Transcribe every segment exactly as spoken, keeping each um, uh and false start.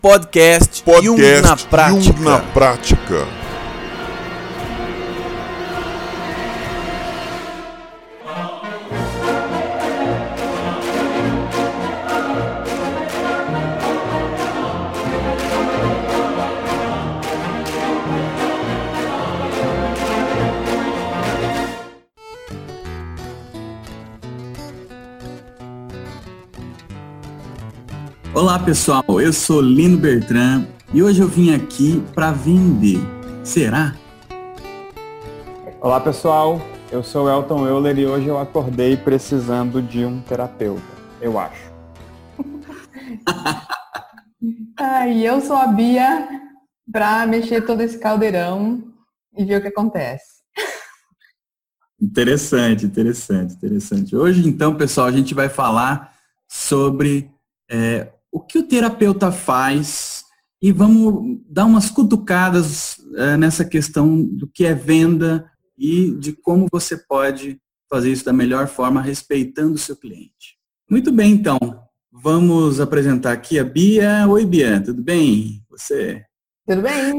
Podcast, Podcast Jung na Prática. Jung na Prática. Olá pessoal, eu sou Lino Bertrand e hoje eu vim aqui para vender. Será? Olá pessoal, eu sou Elton Euler e hoje eu acordei precisando de um terapeuta, eu acho. Ah, e eu sou a Bia para mexer todo esse caldeirão e ver o que acontece. Interessante, interessante, interessante. Hoje então, pessoal, a gente vai falar sobre é, o que o terapeuta faz e vamos dar umas cutucadas é, nessa questão do que é venda e de como você pode fazer isso da melhor forma, respeitando o seu cliente. Muito bem, então, vamos apresentar aqui a Bia. Oi, Bia, tudo bem? Você? Tudo bem?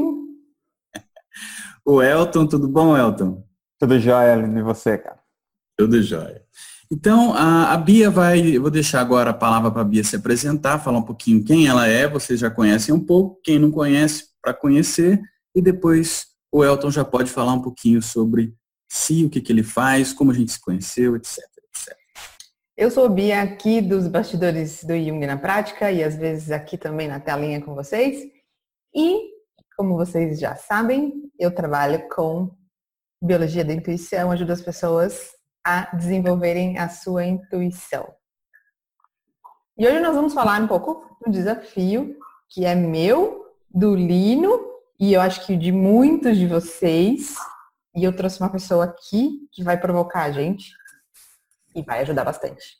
O Elton, tudo bom, Elton? Tudo jóia, Lino, e você, cara? Tudo jóia. Então, a, a Bia vai, eu vou deixar agora a palavra para a Bia se apresentar, falar um pouquinho quem ela é, vocês já conhecem um pouco, quem não conhece, para conhecer, e depois o Elton já pode falar um pouquinho sobre si, o que, que ele faz, como a gente se conheceu, etc, etcétera. Eu sou a Bia aqui dos bastidores do Jung na Prática e às vezes aqui também na telinha com vocês. E, como vocês já sabem, eu trabalho com biologia da intuição, ajudo as pessoas a desenvolverem a sua intuição. E hoje nós vamos falar um pouco do desafio que é meu, do Lino, e eu acho que de muitos de vocês. E eu trouxe uma pessoa aqui que vai provocar a gente e vai ajudar bastante.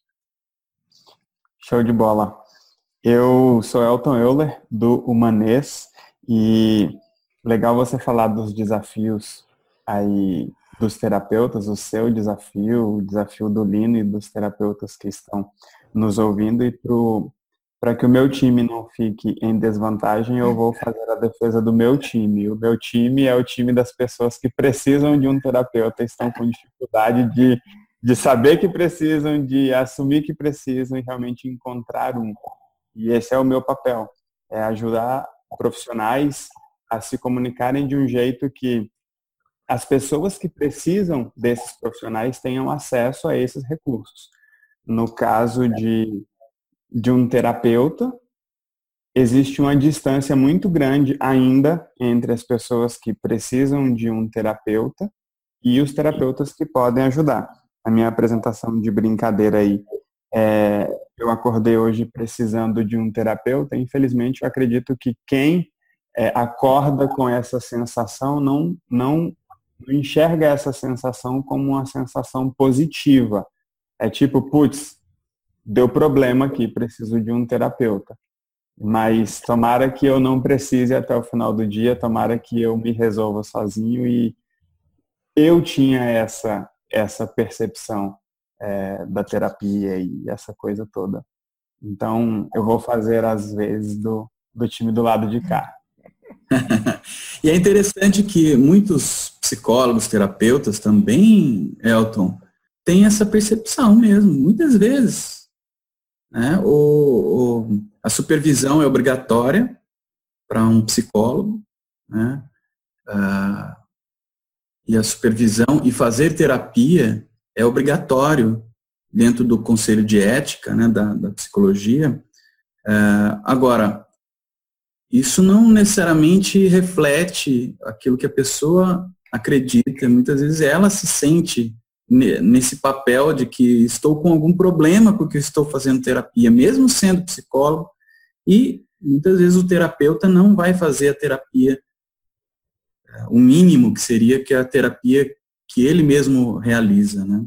Show de bola. Eu sou Elton Euler, do Humanês, e legal você falar dos desafios aí dos terapeutas, o seu desafio, o desafio do Lino e dos terapeutas que estão nos ouvindo, e para que o meu time não fique em desvantagem, eu vou fazer a defesa do meu time. O meu time é o time das pessoas que precisam de um terapeuta, estão com dificuldade de, de saber que precisam, de assumir que precisam e realmente encontrar um. E esse é o meu papel, é ajudar profissionais a se comunicarem de um jeito que as pessoas que precisam desses profissionais tenham acesso a esses recursos. No caso de, de um terapeuta, existe uma distância muito grande ainda entre as pessoas que precisam de um terapeuta e os terapeutas que podem ajudar. A minha apresentação de brincadeira aí, é, eu acordei hoje precisando de um terapeuta. Infelizmente, eu acredito que quem é, acorda com essa sensação não, não não enxerga essa sensação como uma sensação positiva. É tipo, putz, deu problema aqui, preciso de um terapeuta. Mas tomara que eu não precise até o final do dia, tomara que eu me resolva sozinho. E eu tinha essa, essa percepção é, da terapia e essa coisa toda. Então, eu vou fazer às vezes do, do time do lado de cá. E é interessante que muitos psicólogos, terapeutas também, Elton, têm essa percepção mesmo, muitas vezes. Né? O, o, a supervisão é obrigatória para um psicólogo, né? Ah, e a supervisão e fazer terapia é obrigatório dentro do conselho de ética, né, da, da psicologia. Ah, agora, isso não necessariamente reflete aquilo que a pessoa acredita. Muitas vezes ela se sente nesse papel de que estou com algum problema porque estou fazendo terapia, mesmo sendo psicólogo, e muitas vezes o terapeuta não vai fazer a terapia, o mínimo que seria que a terapia que ele mesmo realiza, né?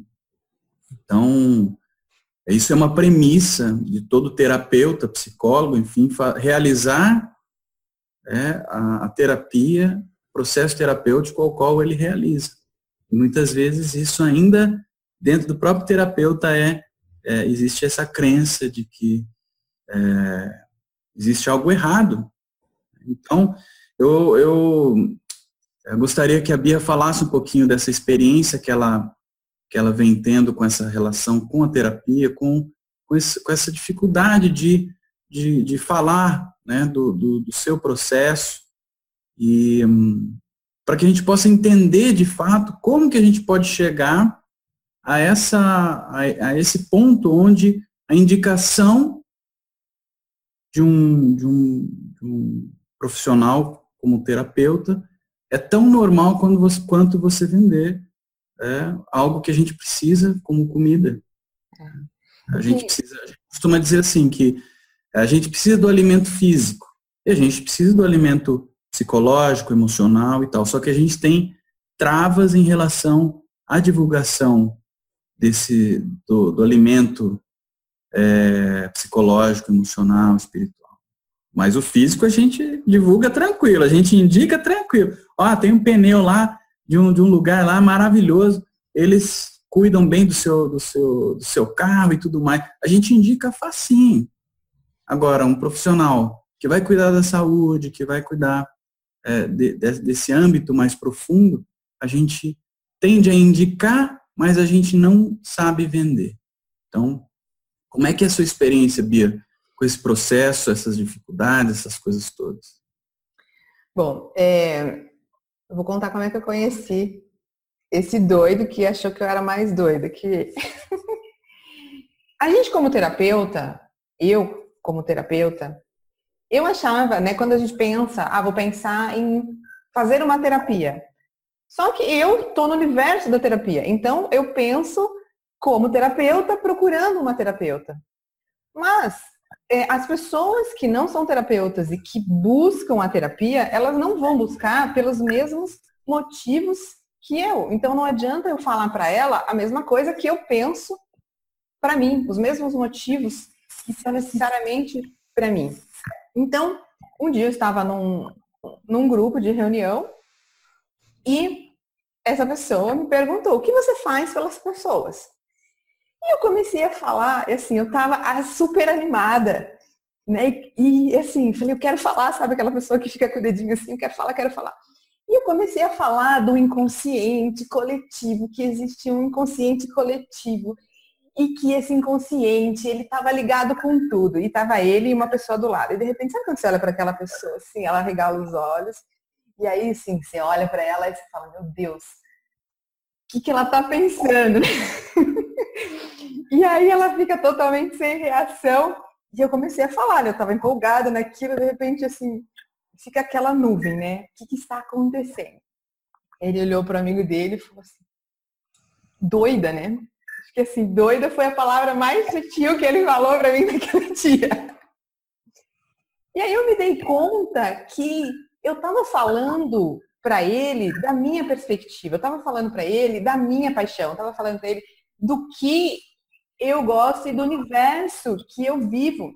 Então, isso é uma premissa de todo terapeuta, psicólogo, enfim, realizar É a, a terapia, processo terapêutico ao qual ele realiza. E muitas vezes isso ainda, dentro do próprio terapeuta, é, é existe essa crença de que é, existe algo errado Então, eu, eu, eu gostaria que a Bia falasse um pouquinho dessa experiência que ela, que ela vem tendo com essa relação com a terapia, com, com, esse, com essa dificuldade de, de, de falar, né, do, do, do seu processo, e hum, para que a gente possa entender de fato como que a gente pode chegar a, essa, a, a esse ponto onde a indicação de um, de um, de um profissional como terapeuta é tão normal quanto você, quanto você vender é, algo que a gente precisa como comida. A gente precisa, a gente costuma dizer assim, que a gente precisa do alimento físico e a gente precisa do alimento psicológico, emocional e tal, só que a gente tem travas em relação à divulgação desse, do, do alimento é, psicológico, emocional, espiritual. Mas o físico a gente divulga tranquilo, a gente indica tranquilo. Ó, tem um pneu lá, de um, de um lugar lá maravilhoso, eles cuidam bem do seu, do, seu, do seu carro e tudo mais. A gente indica facinho. Agora, um profissional que vai cuidar da saúde, que vai cuidar é, de, de, desse âmbito mais profundo, a gente tende a indicar, mas a gente não sabe vender. Então, como é que é a sua experiência, Bia, com esse processo, essas dificuldades, essas coisas todas? Bom, é, eu vou contar como é que eu conheci esse doido que achou que eu era mais doida que ele. A gente como terapeuta, eu como terapeuta, eu achava, né, quando a gente pensa, ah, vou pensar em fazer uma terapia. Só que eu tô no universo da terapia, então eu penso como terapeuta procurando uma terapeuta. Mas é, as pessoas que não são terapeutas e que buscam a terapia, elas não vão buscar pelos mesmos motivos que eu. Então não adianta eu falar para ela a mesma coisa que eu penso para mim, os mesmos motivos que são necessariamente para mim. Então, um dia eu estava num, num grupo de reunião e essa pessoa me perguntou: o que você faz pelas pessoas? E eu comecei a falar, assim, eu estava super animada, né? E assim, falei, eu quero falar, sabe aquela pessoa que fica com o dedinho assim, eu quero falar, quero falar. E eu comecei a falar do inconsciente coletivo, que existe um inconsciente coletivo. E que esse inconsciente, ele estava ligado com tudo. E estava ele e uma pessoa do lado. E de repente, sabe quando você olha para aquela pessoa assim, ela regala os olhos. E aí, assim, você olha para ela e você fala, meu Deus, o que, que ela está pensando? E aí ela fica totalmente sem reação. E eu comecei a falar, né? Eu estava empolgada naquilo. De repente, assim, fica aquela nuvem, né? O que, que está acontecendo? Ele olhou para o amigo dele e falou assim, doida, né? Que assim, doida foi a palavra mais sutil que ele falou pra mim naquele dia. E aí eu me dei conta que eu tava falando pra ele da minha perspectiva, eu tava falando pra ele da minha paixão, eu tava falando pra ele do que eu gosto e do universo que eu vivo.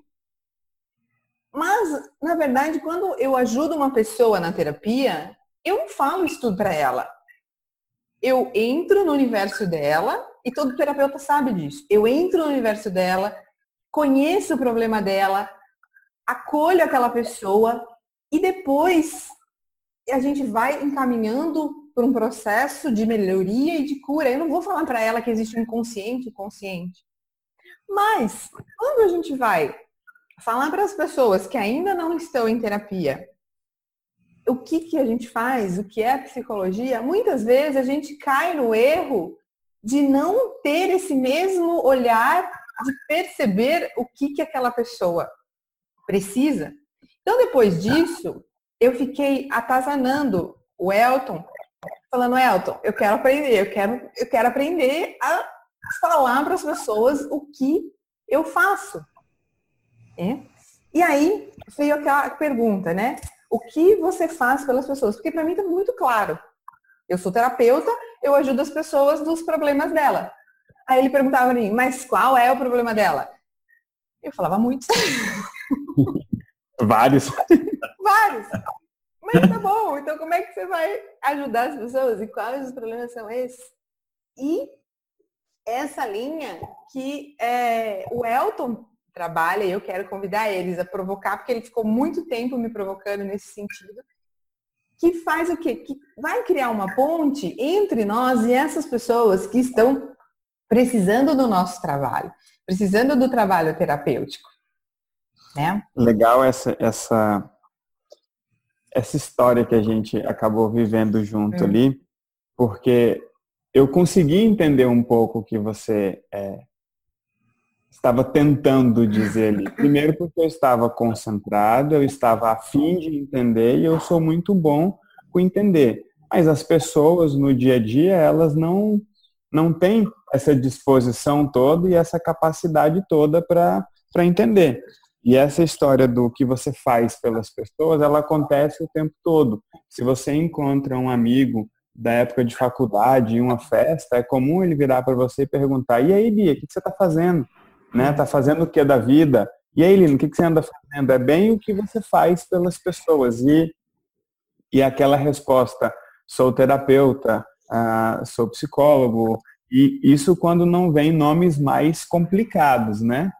Mas, na verdade, quando eu ajudo uma pessoa na terapia, eu não falo isso tudo pra ela. Eu entro no universo dela, e todo terapeuta sabe disso. Eu entro no universo dela, conheço o problema dela, acolho aquela pessoa e depois a gente vai encaminhando por um processo de melhoria e de cura. Eu não vou falar para ela que existe um inconsciente e consciente. Mas, quando a gente vai falar para as pessoas que ainda não estão em terapia, o que, que a gente faz, o que é psicologia, muitas vezes a gente cai no erro de não ter esse mesmo olhar, de perceber o que, que aquela pessoa precisa. Então, depois disso, eu fiquei atazanando o Elton, falando, Elton, eu quero aprender, eu quero, eu quero aprender a falar para as pessoas o que eu faço. É? E aí, veio aquela pergunta, né? O que você faz pelas pessoas? Porque para mim está muito claro. Eu sou terapeuta, eu ajudo as pessoas nos problemas dela. Aí ele perguntava para mim, mas qual é o problema dela? Eu falava muitos. Vários. Vários. Mas tá bom, então como é que você vai ajudar as pessoas? E quais os problemas são esses? E essa linha que é, o Elton trabalha, e eu quero convidar eles a provocar, porque ele ficou muito tempo me provocando nesse sentido, que faz o quê? Que vai criar uma ponte entre nós e essas pessoas que estão precisando do nosso trabalho, precisando do trabalho terapêutico. Né? Legal essa, essa, essa história que a gente acabou vivendo junto hum. ali, porque eu consegui entender um pouco o que você é, estava tentando dizer ali. Primeiro porque eu estava concentrado, eu estava a fim de entender e eu sou muito bom com entender. Mas as pessoas no dia a dia, elas não, não têm essa disposição toda e essa capacidade toda para para entender. E essa história do que você faz pelas pessoas, ela acontece o tempo todo. Se você encontra um amigo da época de faculdade, em uma festa, é comum ele virar para você e perguntar: e aí, Bia, o que você está fazendo? Né? Tá fazendo o que da vida? E aí, Lino, o que você anda fazendo? É bem o que você faz pelas pessoas. E, e aquela resposta: sou terapeuta, uh, sou psicólogo. E isso quando não vem nomes mais complicados, né?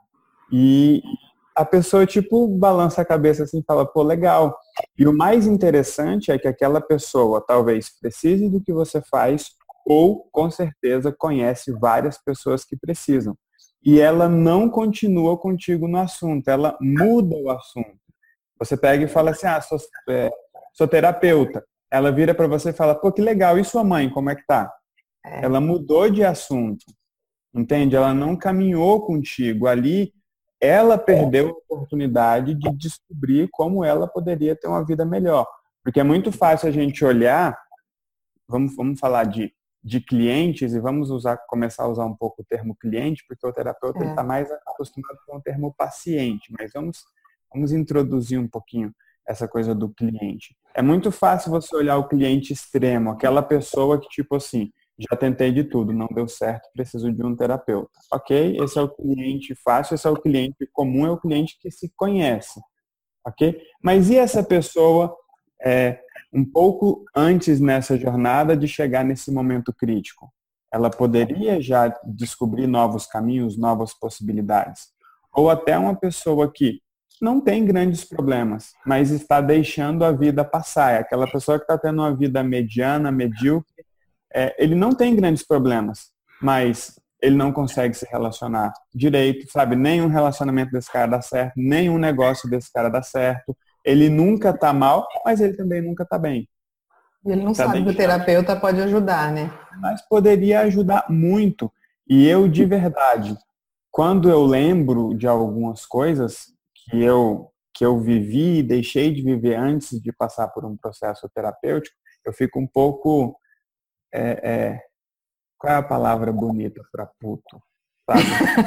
E a pessoa, tipo, balança a cabeça assim e fala: pô, legal. E o mais interessante é que aquela pessoa talvez precise do que você faz ou, com certeza, conhece várias pessoas que precisam. E ela não continua contigo no assunto, ela muda o assunto. Você pega e fala assim: ah, sou, é, sou terapeuta. Ela vira para você e fala: pô, que legal, e sua mãe, como é que tá? É. Ela mudou de assunto, entende? Ela não caminhou contigo ali. Ela perdeu a oportunidade de descobrir como ela poderia ter uma vida melhor. Porque é muito fácil a gente olhar, vamos, vamos falar de, de clientes, e vamos usar, começar a usar um pouco o termo cliente, porque o terapeuta é. está mais acostumado com o termo paciente, mas vamos, vamos introduzir um pouquinho essa coisa do cliente. É muito fácil você olhar o cliente extremo, aquela pessoa que tipo assim: já tentei de tudo, não deu certo, preciso de um terapeuta. Ok? Esse é o cliente fácil, esse é o cliente comum, é o cliente que se conhece. Ok? Mas e essa pessoa é, um pouco antes nessa jornada de chegar nesse momento crítico? Ela poderia já descobrir novos caminhos, novas possibilidades. Ou até uma pessoa que não tem grandes problemas, mas está deixando a vida passar. É aquela pessoa que está tendo uma vida mediana, medíocre. É, ele não tem grandes problemas, mas ele não consegue se relacionar direito, sabe? Nenhum relacionamento desse cara dá certo, nenhum negócio desse cara dá certo. Ele nunca tá mal, mas ele também nunca tá bem. Ele não tá sabe que o terapeuta pode ajudar, né? Mas poderia ajudar muito. E eu, de verdade, quando eu lembro de algumas coisas que eu, que eu vivi e deixei de viver antes de passar por um processo terapêutico, eu fico um pouco... É, é, qual é a palavra bonita para puto? Sabe?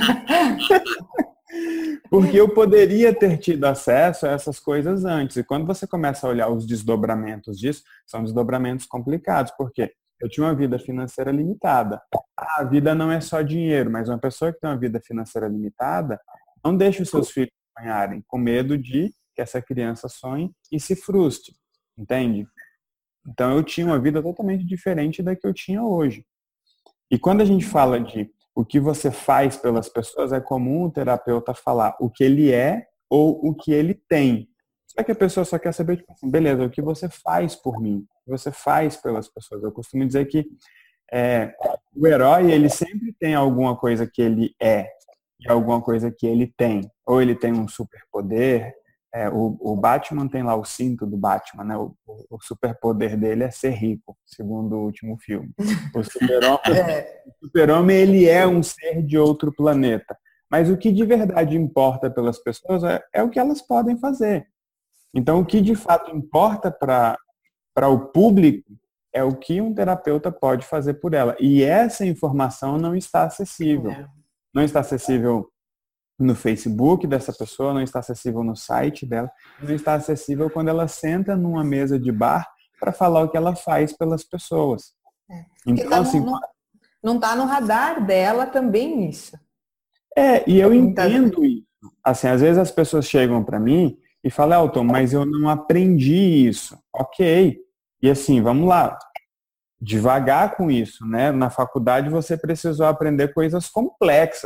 Porque eu poderia ter tido acesso a essas coisas antes. E quando você começa a olhar os desdobramentos disso, são desdobramentos complicados. Porque eu tinha uma vida financeira limitada. Ah, a vida não é só dinheiro, mas uma pessoa que tem uma vida financeira limitada não deixa os seus filhos sonharem, com medo de que essa criança sonhe e se frustre. Entende? Então, eu tinha uma vida totalmente diferente da que eu tinha hoje. E quando a gente fala de o que você faz pelas pessoas, é comum o terapeuta falar o que ele é ou o que ele tem. Só que a pessoa só quer saber, tipo assim, beleza, o que você faz por mim? O que você faz pelas pessoas? Eu costumo dizer que é, o herói, ele sempre tem alguma coisa que ele é e alguma coisa que ele tem. Ou ele tem um superpoder. É, o, o Batman tem lá o cinto do Batman, né? O, o, o superpoder dele é ser rico, segundo o último filme. O super-homem, é. o super-homem, ele é um ser de outro planeta. Mas o que de verdade importa pelas pessoas é, é o que elas podem fazer. Então, o que de fato importa para para o público é o que um terapeuta pode fazer por ela. E essa informação não está acessível. É. Não está acessível no Facebook dessa pessoa, não está acessível no site dela, não está acessível quando ela senta numa mesa de bar para falar o que ela faz pelas pessoas. É. Então, tá assim, no, não está no radar dela também isso. É, e eu entendo isso. Assim, às vezes as pessoas chegam para mim e falam: Elton, mas eu não aprendi isso. Ok. E assim, vamos lá. Devagar com isso, né? Na faculdade você precisou aprender coisas complexas.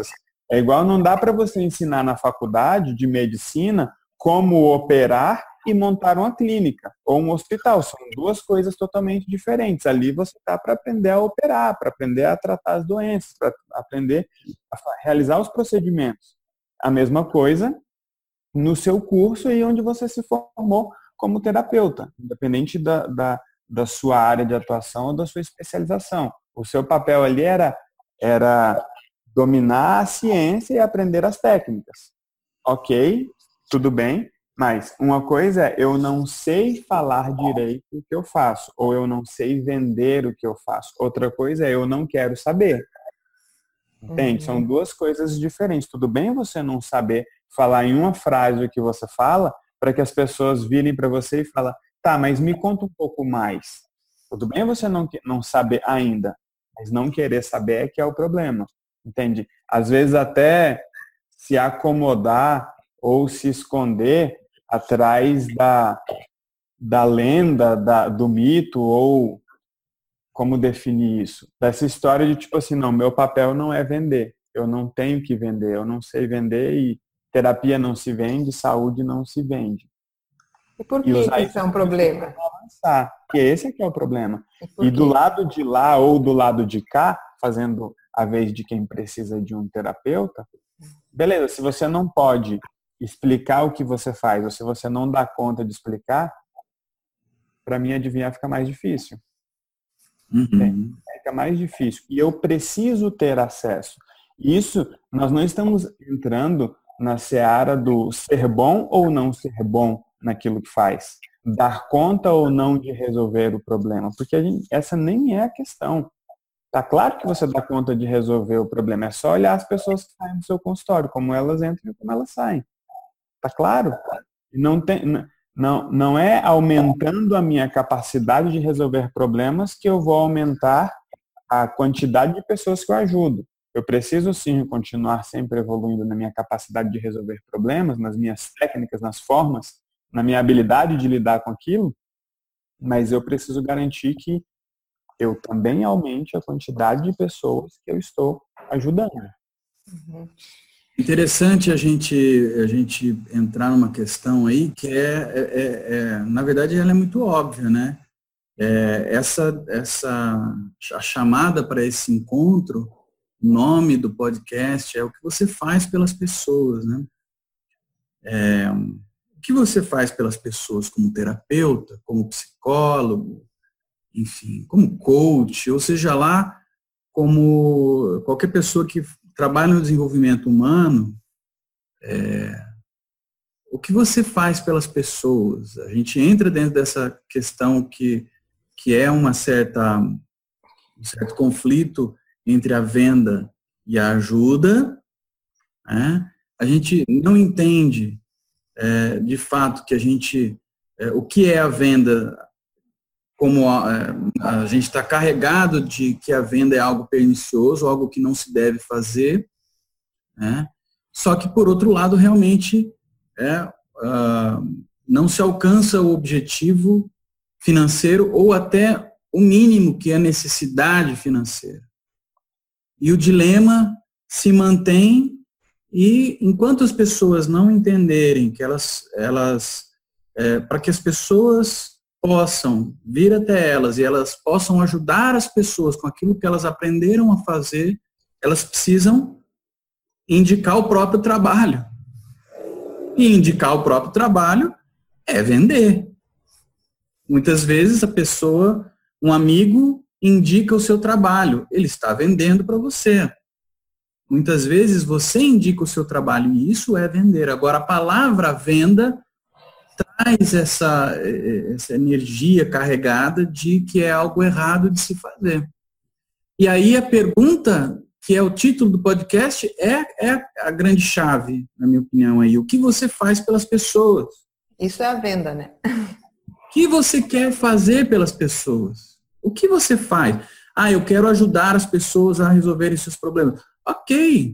É igual, não dá para você ensinar na faculdade de medicina como operar e montar uma clínica ou um hospital. São duas coisas totalmente diferentes. Ali você está para aprender a operar, para aprender a tratar as doenças, para aprender a realizar os procedimentos. A mesma coisa no seu curso e onde você se formou como terapeuta, independente da, da, da sua área de atuação ou da sua especialização. O seu papel ali era, era dominar a ciência e aprender as técnicas. Ok, tudo bem, mas uma coisa é eu não sei falar direito o que eu faço, ou eu não sei vender o que eu faço. Outra coisa é eu não quero saber. Entende? Uhum. São duas coisas diferentes. Tudo bem você não saber falar em uma frase o que você fala, para que as pessoas virem para você e falem, tá, mas me conta um pouco mais. Tudo bem você não, não saber ainda, mas não querer saber é que é o problema. Entende? Às vezes até se acomodar ou se esconder atrás da, da lenda, da, do mito, ou como definir isso? Dessa história de tipo assim, não, meu papel não é vender. Eu não tenho que vender, eu não sei vender e terapia não se vende, saúde não se vende. E por que isso, isso é um problema? Avançar, porque esse é que é o problema. E, e do lado de lá ou do lado de cá, fazendo a vez de quem precisa de um terapeuta, beleza, se você não pode explicar o que você faz, ou se você não dá conta de explicar, para mim adivinhar fica mais difícil. Uhum. É, fica mais difícil. E eu preciso ter acesso. Isso, nós não estamos entrando na seara do ser bom ou não ser bom naquilo que faz. Dar conta ou não de resolver o problema. Porque a gente, essa nem é a questão. Tá claro que você dá conta de resolver o problema. É só olhar as pessoas que saem do seu consultório, como elas entram e como elas saem. Tá claro? Não, tem, não, não é aumentando a minha capacidade de resolver problemas que eu vou aumentar a quantidade de pessoas que eu ajudo. Eu preciso sim continuar sempre evoluindo na minha capacidade de resolver problemas, nas minhas técnicas, nas formas, na minha habilidade de lidar com aquilo, mas eu preciso garantir que eu também aumente a quantidade de pessoas que eu estou ajudando. Uhum. Interessante a gente, a gente entrar numa questão aí que é, é, é na verdade, ela é muito óbvia, né? É, essa, essa a chamada para esse encontro, o nome do podcast é o que você faz pelas pessoas, né? É, o que você faz pelas pessoas como terapeuta, como psicólogo, enfim, como coach, ou seja lá, como qualquer pessoa que trabalha no desenvolvimento humano, é, o que você faz pelas pessoas? A gente entra dentro dessa questão que, que é uma certa, um certo conflito entre a venda e a ajuda, né? A gente não entende, é, de fato, que a gente, é, o que é a venda, como a, a gente está carregado de que a venda é algo pernicioso, algo que não se deve fazer, né? Só que, por outro lado, realmente é, uh, não se alcança o objetivo financeiro ou até o mínimo que é a necessidade financeira. E o dilema se mantém e enquanto as pessoas não entenderem que elas, elas é, para que as pessoas possam vir até elas e elas possam ajudar as pessoas com aquilo que elas aprenderam a fazer, elas precisam indicar o próprio trabalho. E indicar o próprio trabalho é vender. Muitas vezes a pessoa, um amigo, indica o seu trabalho. Ele está vendendo para você. Muitas vezes você indica o seu trabalho e isso é vender. Agora, a palavra venda traz essa, essa energia carregada de que é algo errado de se fazer. E aí a pergunta, que é o título do podcast, é, é a grande chave, na minha opinião, aí. O que você faz pelas pessoas? Isso é a venda, né? O que você quer fazer pelas pessoas? O que você faz? Ah, eu quero ajudar as pessoas a resolverem seus problemas. Ok.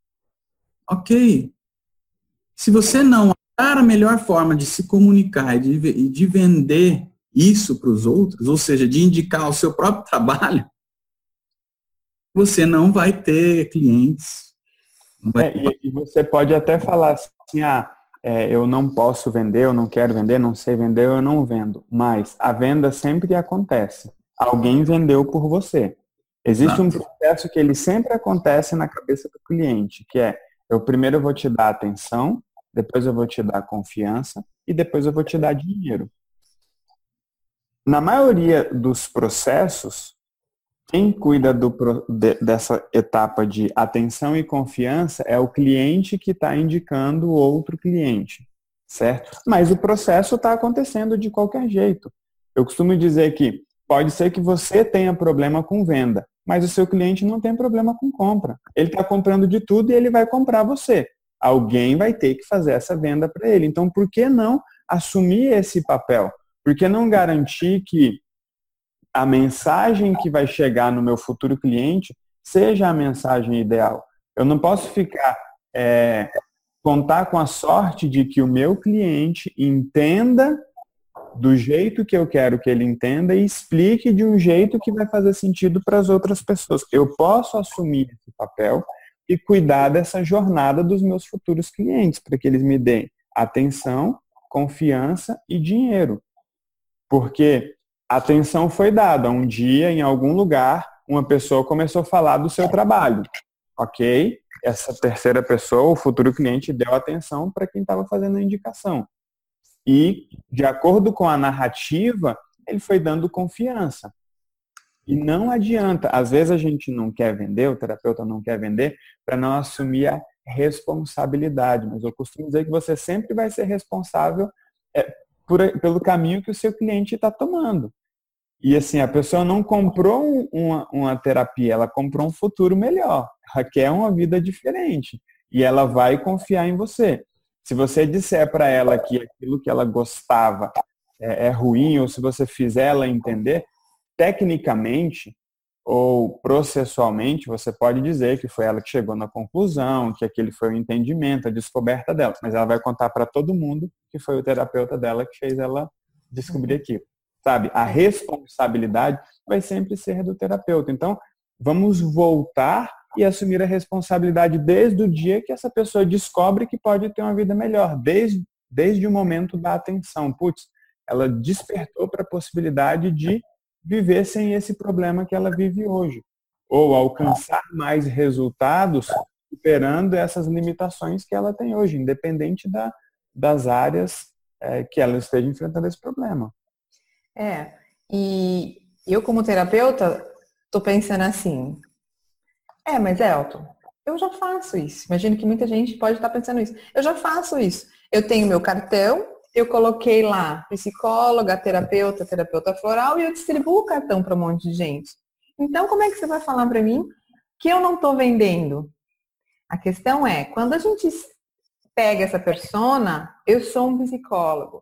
Ok. Se você não achar a melhor forma de se comunicar e de, de vender isso para os outros, ou seja, de indicar o seu próprio trabalho, você não vai ter clientes. É, e, e você pode até falar assim, ah, é, eu não posso vender, eu não quero vender, não sei vender, eu não vendo. Mas a venda sempre acontece. Alguém vendeu por você. Existe um processo que ele sempre acontece na cabeça do cliente, que é, eu primeiro eu vou te dar atenção, depois eu vou te dar confiança e depois eu vou te dar dinheiro. Na maioria dos processos, quem cuida do, de, dessa etapa de atenção e confiança é o cliente que está indicando o outro cliente, certo? Mas o processo está acontecendo de qualquer jeito. Eu costumo dizer que pode ser que você tenha problema com venda, mas o seu cliente não tem problema com compra. Ele está comprando de tudo e ele vai comprar você. Alguém vai ter que fazer essa venda para ele. Então, por que não assumir esse papel? Por que não garantir que a mensagem que vai chegar no meu futuro cliente seja a mensagem ideal? Eu não posso ficar, é, contar com a sorte de que o meu cliente entenda do jeito que eu quero que ele entenda e explique de um jeito que vai fazer sentido para as outras pessoas. Eu posso assumir esse papel e cuidar dessa jornada dos meus futuros clientes, para que eles me deem atenção, confiança e dinheiro. Porque a atenção foi dada. Um dia, em algum lugar, uma pessoa começou a falar do seu trabalho. Ok? Essa terceira pessoa, o futuro cliente, deu atenção para quem estava fazendo a indicação. E, de acordo com a narrativa, ele foi dando confiança. E não adianta. Às vezes a gente não quer vender, o terapeuta não quer vender, para não assumir a responsabilidade. Mas eu costumo dizer que você sempre vai ser responsável é, por, pelo caminho que o seu cliente está tomando. E assim, a pessoa não comprou uma, uma terapia, ela comprou um futuro melhor. Ela quer uma vida diferente. E ela vai confiar em você. Se você disser para ela que aquilo que ela gostava é, é ruim, ou se você fizer ela entender, tecnicamente ou processualmente, você pode dizer que foi ela que chegou na conclusão, que aquele foi o entendimento, a descoberta dela. Mas ela vai contar para todo mundo que foi o terapeuta dela que fez ela descobrir aquilo. Sabe? A responsabilidade vai sempre ser do terapeuta. Então, vamos voltar e assumir a responsabilidade desde o dia que essa pessoa descobre que pode ter uma vida melhor, desde, desde o momento da atenção. Putz, ela despertou para a possibilidade de viver sem esse problema que ela vive hoje, ou alcançar mais resultados superando essas limitações que ela tem hoje, independente da, das áreas é, que ela esteja enfrentando esse problema. É, e eu como terapeuta tô pensando assim, é, mas Elton, eu já faço isso. Imagino que muita gente pode estar pensando isso. Eu já faço isso. Eu tenho meu cartão, eu coloquei lá psicóloga, terapeuta, terapeuta floral e eu distribuo o cartão para um monte de gente. Então, como é que você vai falar para mim que eu não estou vendendo? A questão é, quando a gente pega essa persona, eu sou um psicólogo.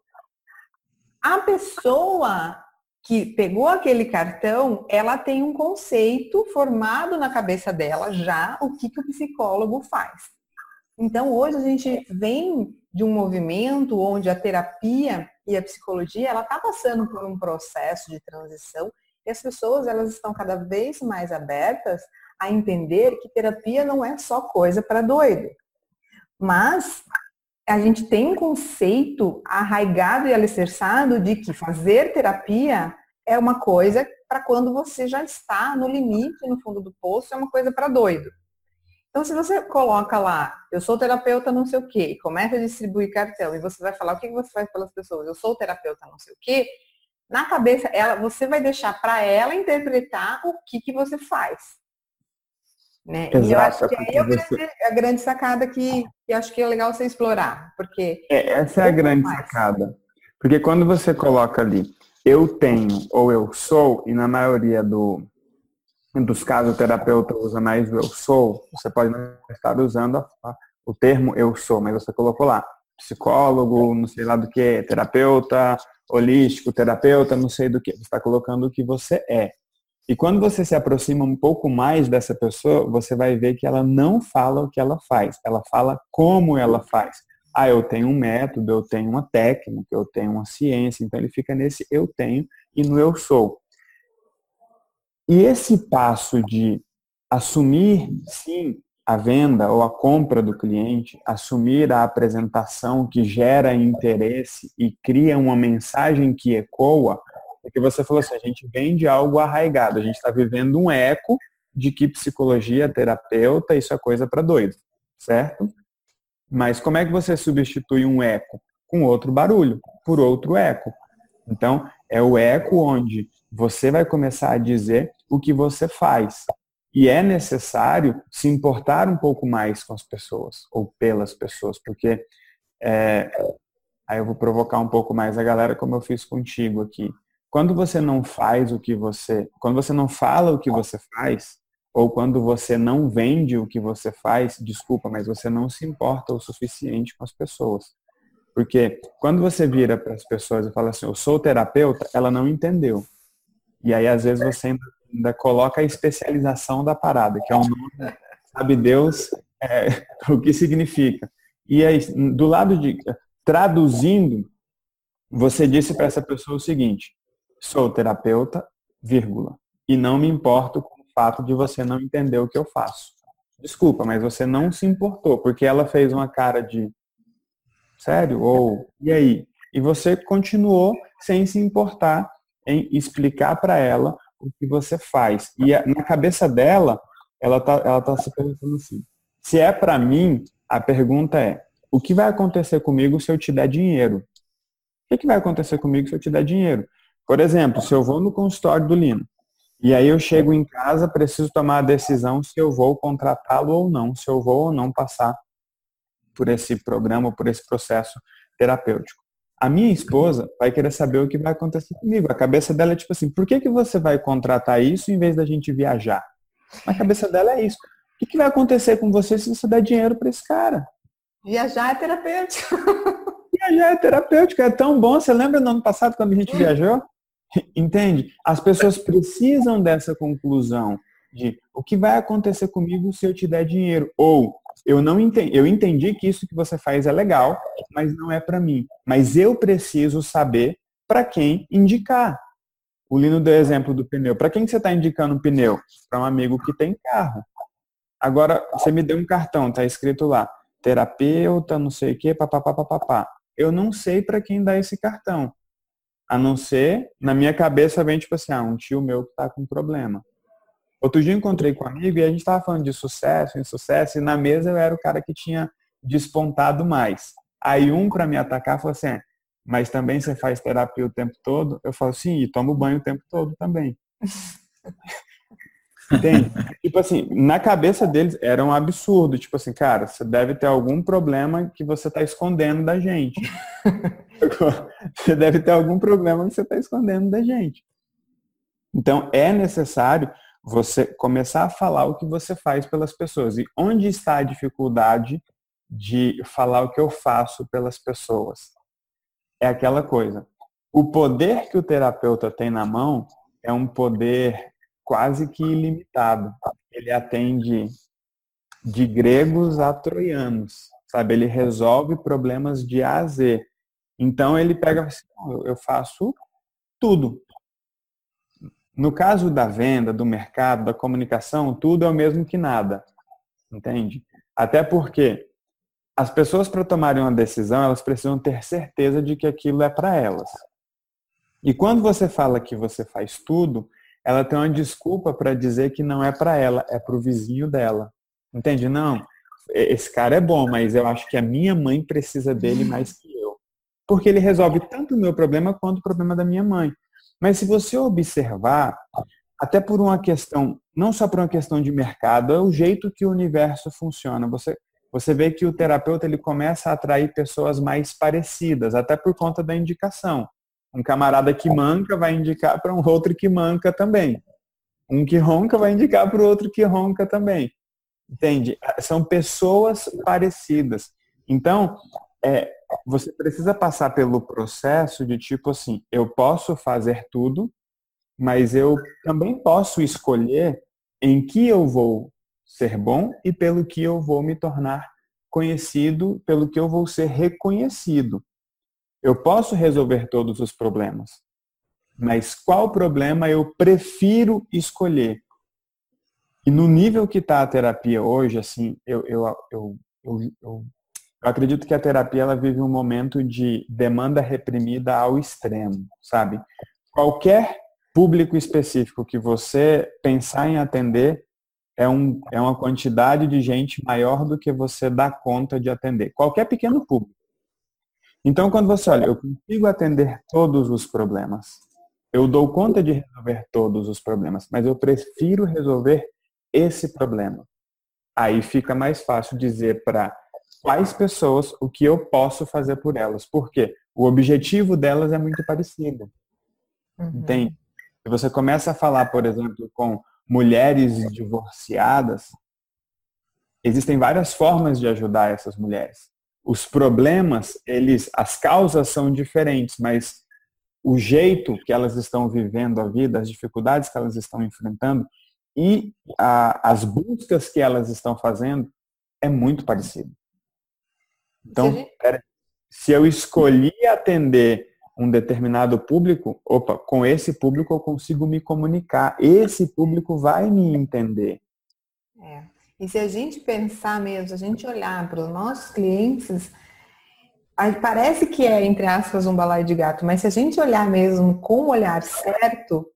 A pessoa que pegou aquele cartão, ela tem um conceito formado na cabeça dela já o que, que o psicólogo faz. Então, hoje a gente vem de um movimento onde a terapia e a psicologia, ela está passando por um processo de transição e as pessoas, elas estão cada vez mais abertas a entender que terapia não é só coisa para doido. Mas a gente tem um conceito arraigado e alicerçado de que fazer terapia é uma coisa para quando você já está no limite, no fundo do poço, é uma coisa para doido. Então, se você coloca lá, eu sou terapeuta não sei o quê, e começa a distribuir cartão, e você vai falar o que você faz pelas pessoas, eu sou terapeuta não sei o quê, na cabeça, ela, você vai deixar para ela interpretar o que, que você faz. Né? E eu acho que aí é a grande, a grande sacada que, que eu acho que é legal você explorar. Porque é, essa é a grande mais. sacada. Porque quando você coloca ali, eu tenho ou eu sou, e na maioria do, dos casos o terapeuta usa mais o eu sou, você pode não estar usando a, a, o termo eu sou, mas você colocou lá, psicólogo, não sei lá do que, terapeuta, holístico, terapeuta, não sei do que. Você está colocando o que você é. E quando você se aproxima um pouco mais dessa pessoa, você vai ver que ela não fala o que ela faz, ela fala como ela faz. Ah, eu tenho um método, eu tenho uma técnica, eu tenho uma ciência, então ele fica nesse eu tenho e no eu sou. E esse passo de assumir, sim, a venda ou a compra do cliente, assumir a apresentação que gera interesse e cria uma mensagem que ecoa, porque você falou assim, a gente vende algo arraigado, a gente está vivendo um eco de que psicologia, terapeuta, isso é coisa para doido, certo? Mas como é que você substitui um eco? Com outro barulho, por outro eco. Então, é o eco onde você vai começar a dizer o que você faz. E é necessário se importar um pouco mais com as pessoas, ou pelas pessoas, porque é, aí eu vou provocar um pouco mais a galera, como eu fiz contigo aqui. Quando você não faz o que você, quando você não fala o que você faz, ou quando você não vende o que você faz, desculpa, mas você não se importa o suficiente com as pessoas. Porque quando você vira para as pessoas e fala assim, eu sou terapeuta, ela não entendeu. E aí, às vezes, você ainda, ainda coloca a especialização da parada, que é um nome, sabe Deus, é, o que significa. E aí, do lado de, traduzindo, você disse para essa pessoa o seguinte, sou terapeuta, vírgula, e não me importo com o fato de você não entender o que eu faço. Desculpa, mas você não se importou, porque ela fez uma cara de, sério? Ou, e aí? E você continuou sem se importar em explicar para ela o que você faz. E na cabeça dela, ela tá, ela tá se perguntando assim, se é para mim, a pergunta é, o que vai acontecer comigo se eu te der dinheiro? O que vai acontecer comigo se eu te der dinheiro? Por exemplo, se eu vou no consultório do Lino, e aí eu chego em casa, preciso tomar a decisão se eu vou contratá-lo ou não, se eu vou ou não passar por esse programa, por esse processo terapêutico. A minha esposa vai querer saber o que vai acontecer comigo. A cabeça dela é tipo assim, por que que você vai contratar isso em vez da gente viajar? A cabeça dela é isso. O que que vai acontecer com você se você der dinheiro para esse cara? Viajar é terapêutico. Viajar é terapêutico, é tão bom. Você lembra no ano passado quando a gente viajou? Entende? As pessoas precisam dessa conclusão de o que vai acontecer comigo se eu te der dinheiro. Ou eu não entendi, eu entendi que isso que você faz é legal, mas não é para mim. Mas eu preciso saber para quem indicar. O Lino deu exemplo do pneu. Para quem que você está indicando um pneu? Para um amigo que tem carro. Agora, você me deu um cartão, está escrito lá, terapeuta, não sei o quê, papapá, papapá. Eu não sei para quem dá esse cartão. A não ser, na minha cabeça vem tipo assim, ah, um tio meu que está com problema. Outro dia eu encontrei com um amigo e a gente estava falando de sucesso, insucesso, e na mesa eu era o cara que tinha despontado mais. Aí um, para me atacar, falou assim, mas também você faz terapia o tempo todo? Eu falo, sim, e tomo banho o tempo todo também. Entende? Tipo assim, na cabeça deles era um absurdo. Tipo assim, cara, você deve ter algum problema que você está escondendo da gente. Você deve ter algum problema que você está escondendo da gente. Então, é necessário você começar a falar o que você faz pelas pessoas. E onde está a dificuldade de falar o que eu faço pelas pessoas? É aquela coisa. O poder que o terapeuta tem na mão é um poder quase que ilimitado. Ele atende de gregos a troianos, sabe? Ele resolve problemas de A a Z. Então, ele pega assim, eu faço tudo. No caso da venda, do mercado, da comunicação, tudo é o mesmo que nada, entende? Até porque as pessoas, para tomarem uma decisão, elas precisam ter certeza de que aquilo é para elas. E quando você fala que você faz tudo, ela tem uma desculpa para dizer que não é para ela, é para o vizinho dela. Entende? Não, esse cara é bom, mas eu acho que a minha mãe precisa dele mais que eu. Porque ele resolve tanto o meu problema quanto o problema da minha mãe. Mas se você observar, até por uma questão, não só por uma questão de mercado, é o jeito que o universo funciona. Você, você vê que o terapeuta ele começa a atrair pessoas mais parecidas, até por conta da indicação. Um camarada que manca vai indicar para um outro que manca também. Um que ronca vai indicar para o outro que ronca também. Entende? São pessoas parecidas. Então, é, você precisa passar pelo processo de tipo assim, eu posso fazer tudo, mas eu também posso escolher em que eu vou ser bom e pelo que eu vou me tornar conhecido, pelo que eu vou ser reconhecido. Eu posso resolver todos os problemas, mas qual problema eu prefiro escolher? E no nível que está a terapia hoje, assim, eu, eu, eu, eu, eu, eu acredito que a terapia ela vive um momento de demanda reprimida ao extremo, sabe? Qualquer público específico que você pensar em atender é, um, é uma quantidade de gente maior do que você dá conta de atender. Qualquer pequeno público. Então, quando você olha, eu consigo atender todos os problemas. Eu dou conta de resolver todos os problemas, mas eu prefiro resolver esse problema. Aí fica mais fácil dizer para quais pessoas o que eu posso fazer por elas. Por quê? O objetivo delas é muito parecido. Uhum. Entende? Se você começa a falar, por exemplo, com mulheres divorciadas, existem várias formas de ajudar essas mulheres. Os problemas, eles, as causas são diferentes, mas o jeito que elas estão vivendo a vida, as dificuldades que elas estão enfrentando e a, as buscas que elas estão fazendo é muito parecido. Então, se eu escolhi atender um determinado público, opa, com esse público eu consigo me comunicar, esse público vai me entender. É. E se a gente pensar mesmo, a gente olhar para os nossos clientes, parece que é, entre aspas, um balaio de gato, mas se a gente olhar mesmo com o olhar certo,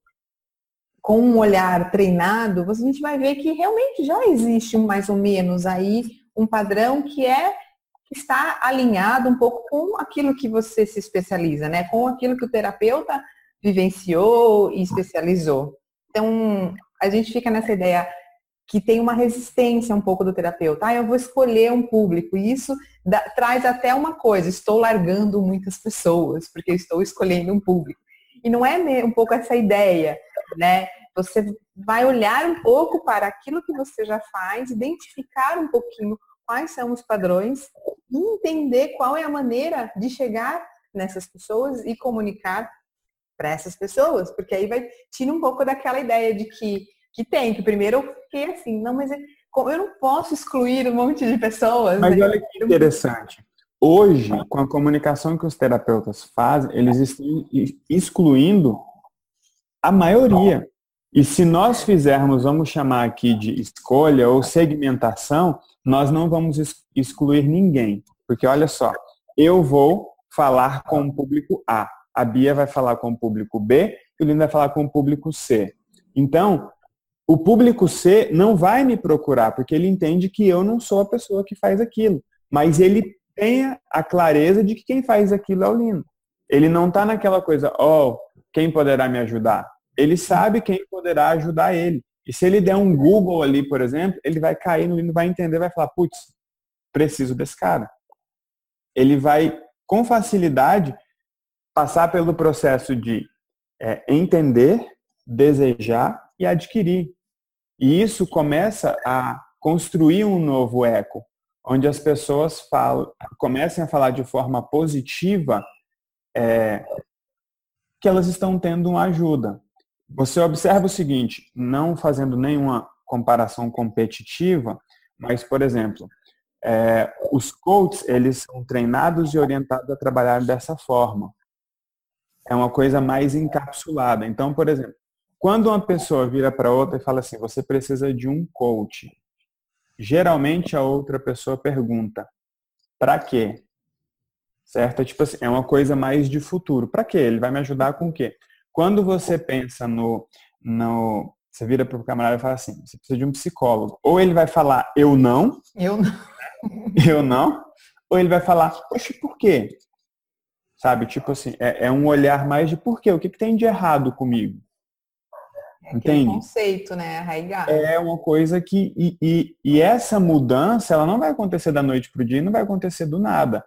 com um olhar treinado, a gente vai ver que realmente já existe um mais ou menos aí, um padrão que é que está alinhado um pouco com aquilo que você se especializa, né? Com aquilo que o terapeuta vivenciou e especializou. Então, a gente fica nessa ideia que tem uma resistência um pouco do terapeuta. Ah, eu vou escolher um público. E isso dá, traz até uma coisa, estou largando muitas pessoas, porque eu estou escolhendo um público. E não é um pouco essa ideia, né? Você vai olhar um pouco para aquilo que você já faz, identificar um pouquinho quais são os padrões e entender qual é a maneira de chegar nessas pessoas e comunicar para essas pessoas. Porque aí vai tirar um pouco daquela ideia de que que tem, que primeiro eu fiquei assim, não, mas eu não posso excluir um monte de pessoas. Mas né? olha que interessante. Hoje, com a comunicação que os terapeutas fazem, eles estão excluindo a maioria. E se nós fizermos, vamos chamar aqui de escolha ou segmentação, nós não vamos excluir ninguém. Porque olha só, eu vou falar com o público A, a Bia vai falar com o público B e o Lino vai falar com o público C. Então, o público C não vai me procurar, porque ele entende que eu não sou a pessoa que faz aquilo. Mas ele tem a clareza de que quem faz aquilo é o Lino. Ele não está naquela coisa, ó, oh, quem poderá me ajudar? Ele sabe quem poderá ajudar ele. E se ele der um Google ali, por exemplo, ele vai cair no Lino, vai entender, vai falar, putz, preciso desse cara. Ele vai, com facilidade, passar pelo processo de é, entender, desejar e adquirir. E isso começa a construir um novo eco, onde as pessoas falam, comecem a falar de forma positiva é, que elas estão tendo uma ajuda. Você observa o seguinte, não fazendo nenhuma comparação competitiva, mas, por exemplo, é, os coaches, eles são treinados e orientados a trabalhar dessa forma. É uma coisa mais encapsulada. Então, por exemplo, quando uma pessoa vira para outra e fala assim, você precisa de um coach, geralmente a outra pessoa pergunta, para quê? Certo? Tipo assim, é uma coisa mais de futuro. Para quê? Ele vai me ajudar com o quê? Quando você pensa no... no você vira para o camarada e fala assim, você precisa de um psicólogo. Ou ele vai falar, eu não. Eu não. Eu não. Ou ele vai falar, poxa, por quê? Sabe? Tipo assim, é, é um olhar mais de por quê? O que, que tem de errado comigo? É aquele conceito, né? Arraigado. É uma coisa que... E, e, e essa mudança, ela não vai acontecer da noite para o dia, não vai acontecer do nada.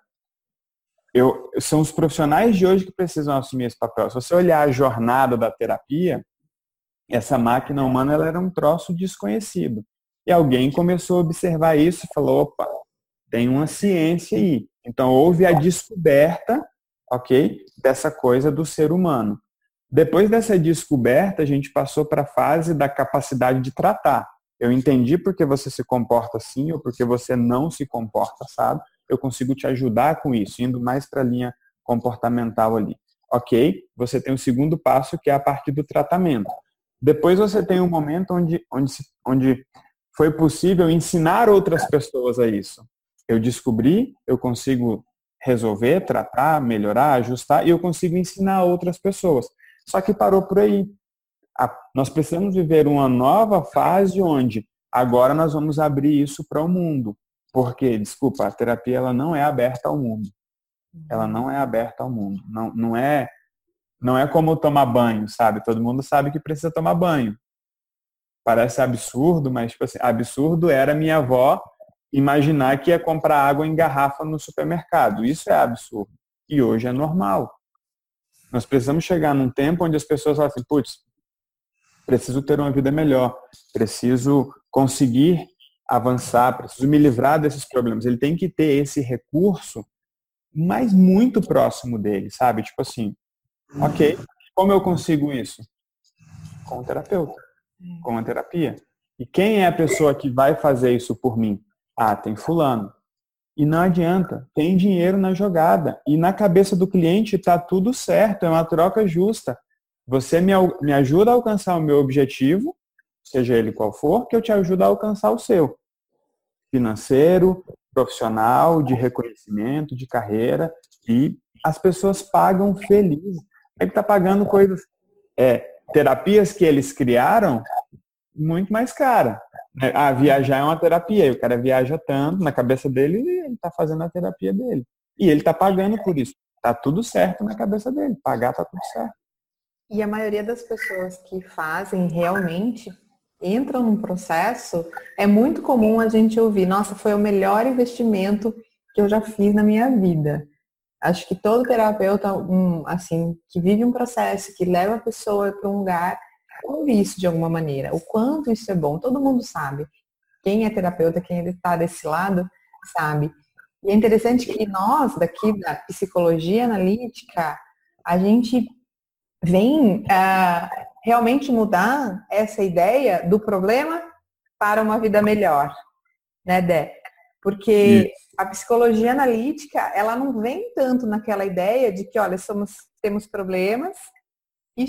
Eu, são os profissionais de hoje que precisam assumir esse papel. Se você olhar a jornada da terapia, essa máquina humana ela era um troço desconhecido. E alguém começou a observar isso e falou, opa, tem uma ciência aí. Então houve a descoberta, ok, dessa coisa do ser humano. Depois dessa descoberta, a gente passou para a fase da capacidade de tratar. Eu entendi porque você se comporta assim ou porque você não se comporta, sabe? Eu consigo te ajudar com isso, indo mais para a linha comportamental ali. Ok, você tem o segundo passo, que é a partir do tratamento. Depois você tem um momento onde, onde, onde foi possível ensinar outras pessoas a isso. Eu descobri, eu consigo resolver, tratar, melhorar, ajustar, e eu consigo ensinar outras pessoas. Só que parou por aí. Nós precisamos viver uma nova fase onde agora nós vamos abrir isso para o mundo. Porque, desculpa, a terapia ela não é aberta ao mundo. Ela não é aberta ao mundo. Não, não, é, não é como tomar banho, sabe? Todo mundo sabe que precisa tomar banho. Parece absurdo, mas tipo assim, absurdo era minha avó imaginar que ia comprar água em garrafa no supermercado. Isso é absurdo. E hoje é normal. Nós precisamos chegar num tempo onde as pessoas falam assim, putz, preciso ter uma vida melhor, preciso conseguir avançar, preciso me livrar desses problemas. Ele tem que ter esse recurso, mas muito próximo dele, sabe? Tipo assim, ok, como eu consigo isso? Com o terapeuta, com a terapia. E quem é a pessoa que vai fazer isso por mim? Ah, tem fulano. E não adianta, tem dinheiro na jogada. E na cabeça do cliente está tudo certo, é uma troca justa. Você me, me ajuda a alcançar o meu objetivo, seja ele qual for, que eu te ajudo a alcançar o seu. Financeiro, profissional, de reconhecimento, de carreira. E as pessoas pagam felizes. É que está pagando coisas, é, terapias que eles criaram muito mais cara. Ah, viajar é uma terapia. E o cara viaja tanto, na cabeça dele, ele está fazendo a terapia dele. E ele está pagando por isso. Está tudo certo na cabeça dele. Pagar está tudo certo. E a maioria das pessoas que fazem realmente entram num processo, é muito comum a gente ouvir, nossa, foi o melhor investimento que eu já fiz na minha vida. Acho que todo terapeuta, um, assim, que vive um processo, que leva a pessoa para um lugar, ouve isso de alguma maneira. O quanto isso é bom, todo mundo sabe. Quem é terapeuta, quem está desse lado, sabe. E é interessante que nós, daqui da psicologia analítica, a gente vem uh, realmente mudar essa ideia do problema para uma vida melhor, né, Dé? Porque a psicologia analítica, ela não vem tanto naquela ideia de que, olha, somos, temos problemas e,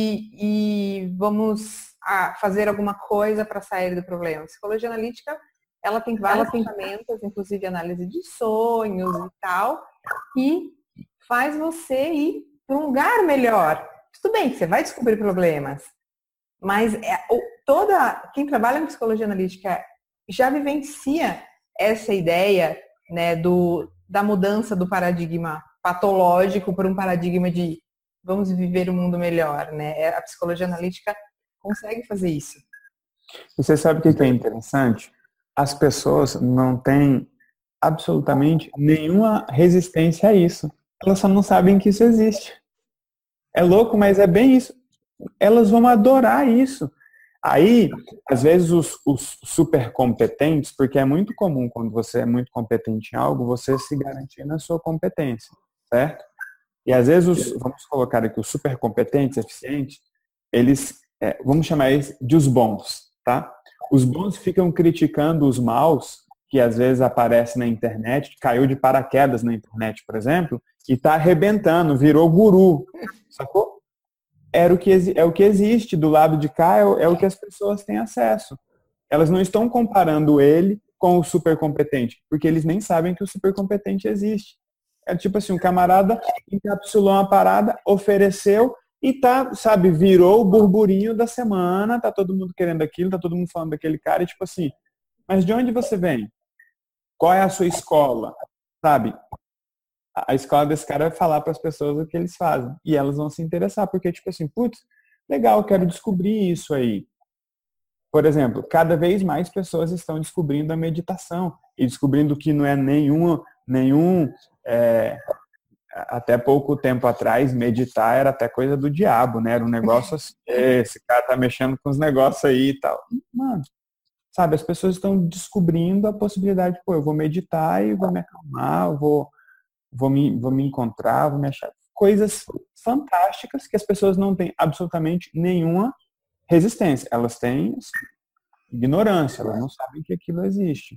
e, e vamos a, fazer alguma coisa para sair do problema. A psicologia analítica, ela tem várias ferramentas, inclusive análise de sonhos e tal, que faz você ir para um lugar melhor. Tudo bem que você vai descobrir problemas, mas é, toda quem trabalha em psicologia analítica já vivencia essa ideia, né, do, da mudança do paradigma patológico para um paradigma de vamos viver um mundo melhor, né? A psicologia analítica consegue fazer isso. Você sabe o que é interessante? As pessoas não têm absolutamente nenhuma resistência a isso. Elas só não sabem que isso existe. É louco, mas é bem isso. Elas vão adorar isso. Aí, às vezes, os, os super competentes, porque é muito comum quando você é muito competente em algo, você se garantir na sua competência, certo? E às vezes, os, vamos colocar aqui, os super competentes, eficientes, eles, é, vamos chamar eles de os bons, tá? Os bons ficam criticando os maus, que às vezes aparecem na internet, caiu de paraquedas na internet, por exemplo, e tá arrebentando, virou guru, sacou? Era o que, é o que existe do lado de cá, é o, é o que as pessoas têm acesso. Elas não estão comparando ele com o super competente, porque eles nem sabem que o super competente existe. É tipo assim, um camarada encapsulou uma parada, ofereceu e tá, sabe, virou o burburinho da semana, tá todo mundo querendo aquilo, tá todo mundo falando daquele cara, e tipo assim, mas de onde você vem? Qual é a sua escola? Sabe? A escola desse cara vai falar para as pessoas o que eles fazem. E elas vão se interessar, porque tipo assim, putz, legal, eu quero descobrir isso aí. Por exemplo, cada vez mais pessoas estão descobrindo a meditação e descobrindo que não é nenhum, nenhum é, até pouco tempo atrás, meditar era até coisa do diabo, né? Era um negócio assim, esse cara tá mexendo com os negócios aí e tal. Mano, sabe, as pessoas estão descobrindo a possibilidade, pô, eu vou meditar e vou me acalmar, eu vou Vou me, vou me encontrar, vou me achar. Coisas fantásticas que as pessoas não têm absolutamente nenhuma resistência. Elas têm assim, ignorância, elas não sabem que aquilo existe.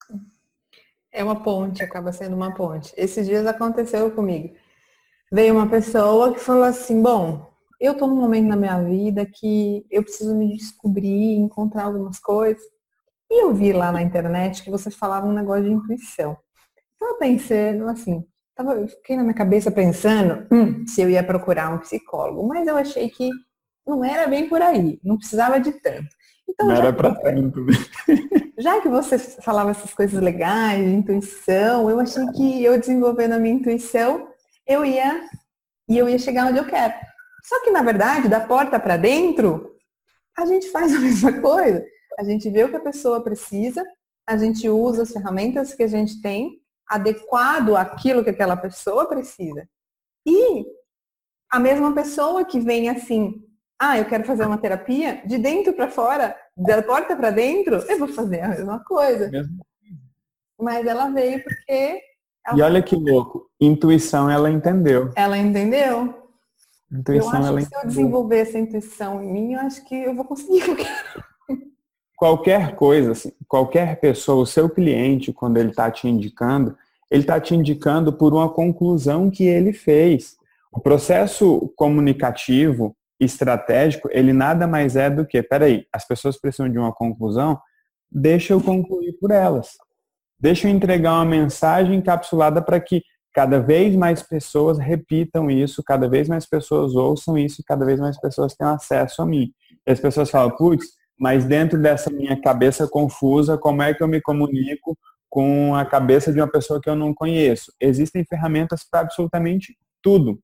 É uma ponte, acaba sendo uma ponte. Esses dias aconteceu comigo. Veio uma pessoa que falou assim, bom, eu estou num momento na minha vida que eu preciso me descobrir, encontrar algumas coisas. E eu vi lá na internet que você falava um negócio de intuição. Então eu pensei, assim, tava, eu fiquei na minha cabeça pensando hum, se eu ia procurar um psicólogo, mas eu achei que não era bem por aí, não precisava de tanto. Então, não já, era pra tanto. Já que você falava essas coisas legais, de intuição, eu achei que eu desenvolvendo a minha intuição, eu ia, e eu ia chegar onde eu quero. Só que, na verdade, da porta para dentro, a gente faz a mesma coisa. A gente vê o que a pessoa precisa, a gente usa as ferramentas que a gente tem, adequado àquilo que aquela pessoa precisa. E a mesma pessoa que vem assim, ah, eu quero fazer uma terapia, de dentro para fora, da porta para dentro, eu vou fazer a mesma coisa. Mesmo. Mas ela veio porque... Ela... E olha que louco, intuição ela entendeu. Ela entendeu. Intuição, eu acho ela que se eu desenvolver essa intuição em mim, eu acho que eu vou conseguir. Qualquer coisa, assim, qualquer pessoa, o seu cliente, quando ele está te indicando, ele está te indicando por uma conclusão que ele fez. O processo comunicativo, estratégico, ele nada mais é do que, peraí, as pessoas precisam de uma conclusão, deixa eu concluir por elas. Deixa eu entregar uma mensagem encapsulada para que cada vez mais pessoas repitam isso, cada vez mais pessoas ouçam isso, cada vez mais pessoas tenham acesso a mim. E as pessoas falam, putz, mas dentro dessa minha cabeça confusa, como é que eu me comunico com a cabeça de uma pessoa que eu não conheço? Existem ferramentas para absolutamente tudo.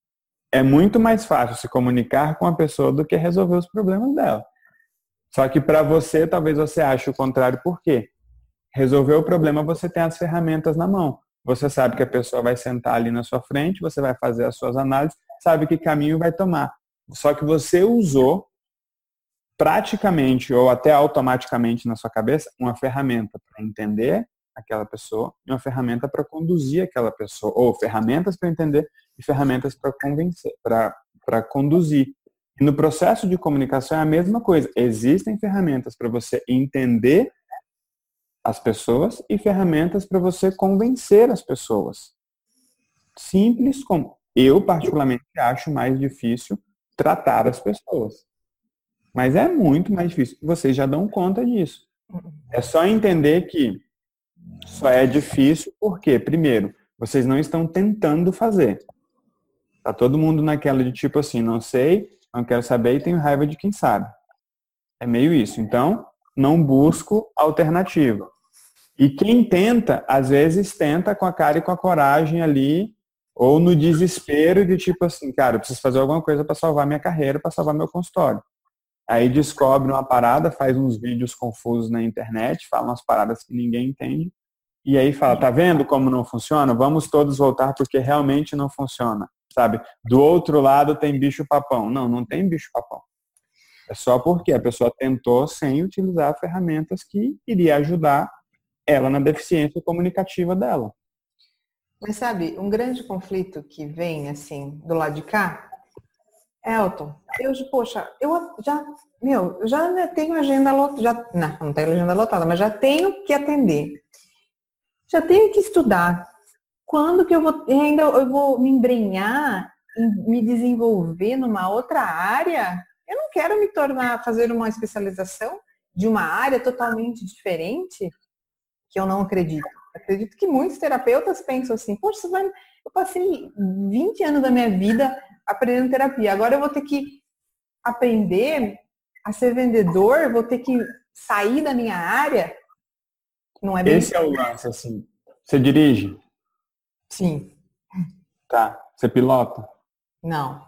É muito mais fácil se comunicar com a pessoa do que resolver os problemas dela. Só que para você, talvez você ache o contrário. Por quê? Resolver o problema, você tem as ferramentas na mão. Você sabe que a pessoa vai sentar ali na sua frente, você vai fazer as suas análises, sabe que caminho vai tomar. Só que você usou praticamente ou até automaticamente na sua cabeça uma ferramenta para entender aquela pessoa e uma ferramenta para conduzir aquela pessoa, ou ferramentas para entender e ferramentas para convencer, para para conduzir. E no processo de comunicação é a mesma coisa. Existem ferramentas para você entender as pessoas e ferramentas para você convencer as pessoas. Simples como eu particularmente acho mais difícil tratar as pessoas. Mas é muito mais difícil. Vocês já dão conta disso. É só entender que só é difícil porque, primeiro, vocês não estão tentando fazer. Tá todo mundo naquela de tipo assim, não sei, não quero saber e tenho raiva de quem sabe. É meio isso. Então, não busco alternativa. E quem tenta, às vezes tenta com a cara e com a coragem ali, ou no desespero de tipo assim, cara, eu preciso fazer alguma coisa para salvar minha carreira, para salvar meu consultório. Aí descobre uma parada, faz uns vídeos confusos na internet, fala umas paradas que ninguém entende, e aí fala, tá vendo como não funciona? Vamos todos voltar porque realmente não funciona, sabe? Do outro lado tem bicho-papão. Não, não tem bicho-papão. É só porque a pessoa tentou sem utilizar ferramentas que iria ajudar ela na deficiência comunicativa dela. Mas sabe, um grande conflito que vem, assim, do lado de cá, Elton, eu, poxa, eu já, meu, eu já tenho agenda lotada, já, não, não tenho agenda lotada, mas já tenho que atender. Já tenho que estudar. Quando que eu vou, ainda eu vou me embrenhar em me desenvolver numa outra área? Eu não quero me tornar, fazer uma especialização de uma área totalmente diferente, que eu não acredito. Acredito que muitos terapeutas pensam assim, poxa, você vai, eu passei vinte anos da minha vida aprendendo terapia. Agora eu vou ter que aprender a ser vendedor, vou ter que sair da minha área. Não é bem Esse é o lance, assim. Você dirige? Sim. Tá. Você pilota? Não.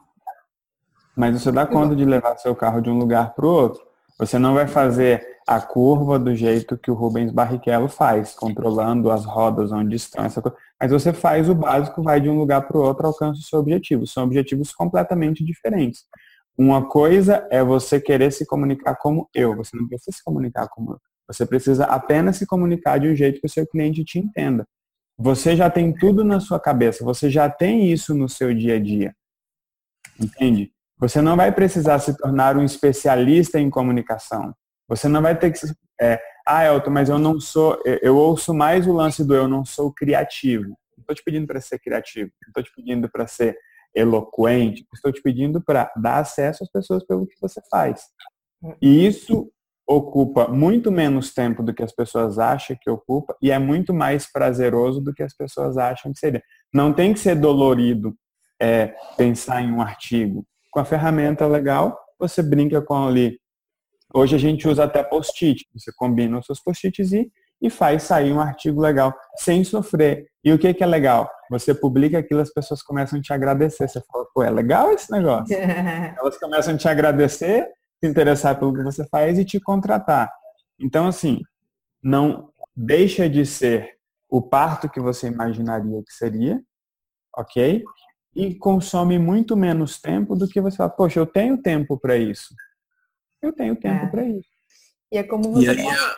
Mas você dá conta de levar seu carro de um lugar para o outro. Você não vai fazer a curva do jeito que o Rubens Barrichello faz, controlando as rodas onde estão, essa coisa. Mas você faz o básico, vai de um lugar para o outro, alcança o seu objetivo. São objetivos completamente diferentes. Uma coisa é você querer se comunicar como eu. Você não precisa se comunicar como eu. Você precisa apenas se comunicar de um jeito que o seu cliente te entenda. Você já tem tudo na sua cabeça. Você já tem isso no seu dia a dia. Entende? Você não vai precisar se tornar um especialista em comunicação. Você não vai ter que... É, ah, Elton, mas eu não sou... Eu, eu ouço mais o lance do eu não sou criativo. Não estou te pedindo para ser criativo. Não estou te pedindo para ser eloquente. Estou te pedindo para dar acesso às pessoas pelo que você faz. E isso ocupa muito menos tempo do que as pessoas acham que ocupa e é muito mais prazeroso do que as pessoas acham que seria. Não tem que ser dolorido é, pensar em um artigo. Com a ferramenta legal, você brinca com ali. Hoje a gente usa até post-it. Você combina os seus post-its e, e faz sair um artigo legal, sem sofrer. E o que, que é legal? Você publica aquilo, as pessoas começam a te agradecer. Você fala, pô, é legal esse negócio. Elas começam a te agradecer, se interessar pelo que você faz e te contratar. Então, assim, não deixa de ser o parto que você imaginaria que seria, ok? E consome muito menos tempo do que você fala, poxa, eu tenho tempo para isso. Eu tenho tempo É. para isso. E é como você E aí, falou.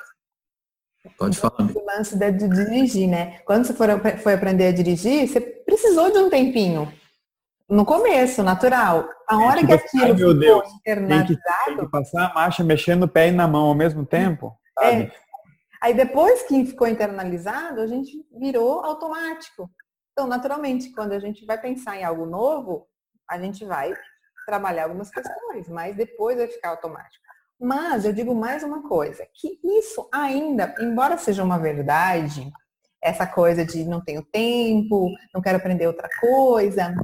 Pode falar. O lance de dirigir, né? Quando você for, foi aprender a dirigir, você precisou de um tempinho. No começo, natural. A hora tipo, que aquilo ai, meu ficou Deus, internalizado... Tem que, tem que passar a marcha mexendo o pé e na mão ao mesmo tempo, sabe? É. Aí depois que ficou internalizado, a gente virou automático. Então, naturalmente, quando a gente vai pensar em algo novo, a gente vai trabalhar algumas questões, mas depois vai ficar automático. Mas eu digo mais uma coisa, que isso ainda, embora seja uma verdade, essa coisa de não tenho tempo, não quero aprender outra coisa,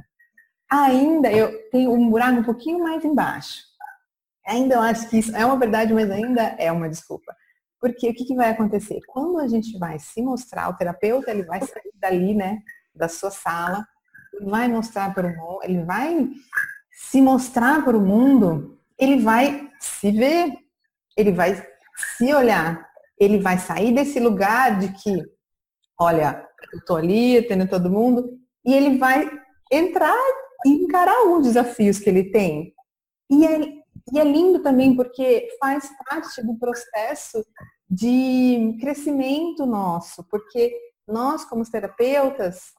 ainda eu tenho um buraco um pouquinho mais embaixo. Ainda eu acho que isso é uma verdade, mas ainda é uma desculpa. Porque o que, que vai acontecer? Quando a gente vai se mostrar, o terapeuta ele vai sair dali, né, da sua sala, ele vai mostrar para o mundo, ele vai se mostrar para o mundo, ele vai se ver, ele vai se olhar, ele vai sair desse lugar de que, olha, eu tô ali, atendendo todo mundo, e ele vai entrar e encarar os desafios que ele tem. E é, e é lindo também porque faz parte do processo de crescimento nosso, porque nós, como terapeutas,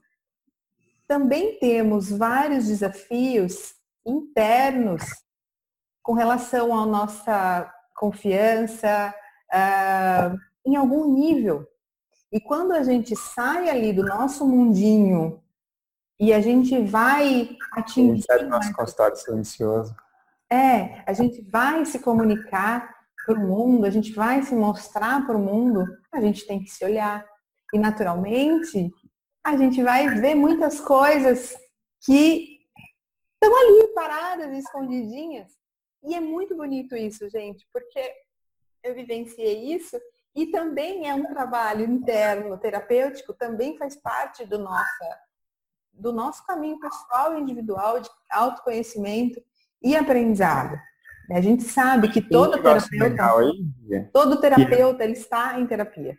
também temos vários desafios internos com relação à nossa confiança, uh, em algum nível. E quando a gente sai ali do nosso mundinho e a gente vai atingir... É o nosso consultório silencioso. É, a gente vai se comunicar para o mundo, a gente vai se mostrar para o mundo, a gente tem que se olhar. E, naturalmente, a gente vai ver muitas coisas que estão ali paradas, escondidinhas. E é muito bonito isso, gente, porque eu vivenciei isso e também é um trabalho interno, terapêutico, também faz parte do, nossa, do nosso caminho pessoal e individual de autoconhecimento e aprendizado. A gente sabe que todo terapeuta, todo terapeuta ele está em terapia.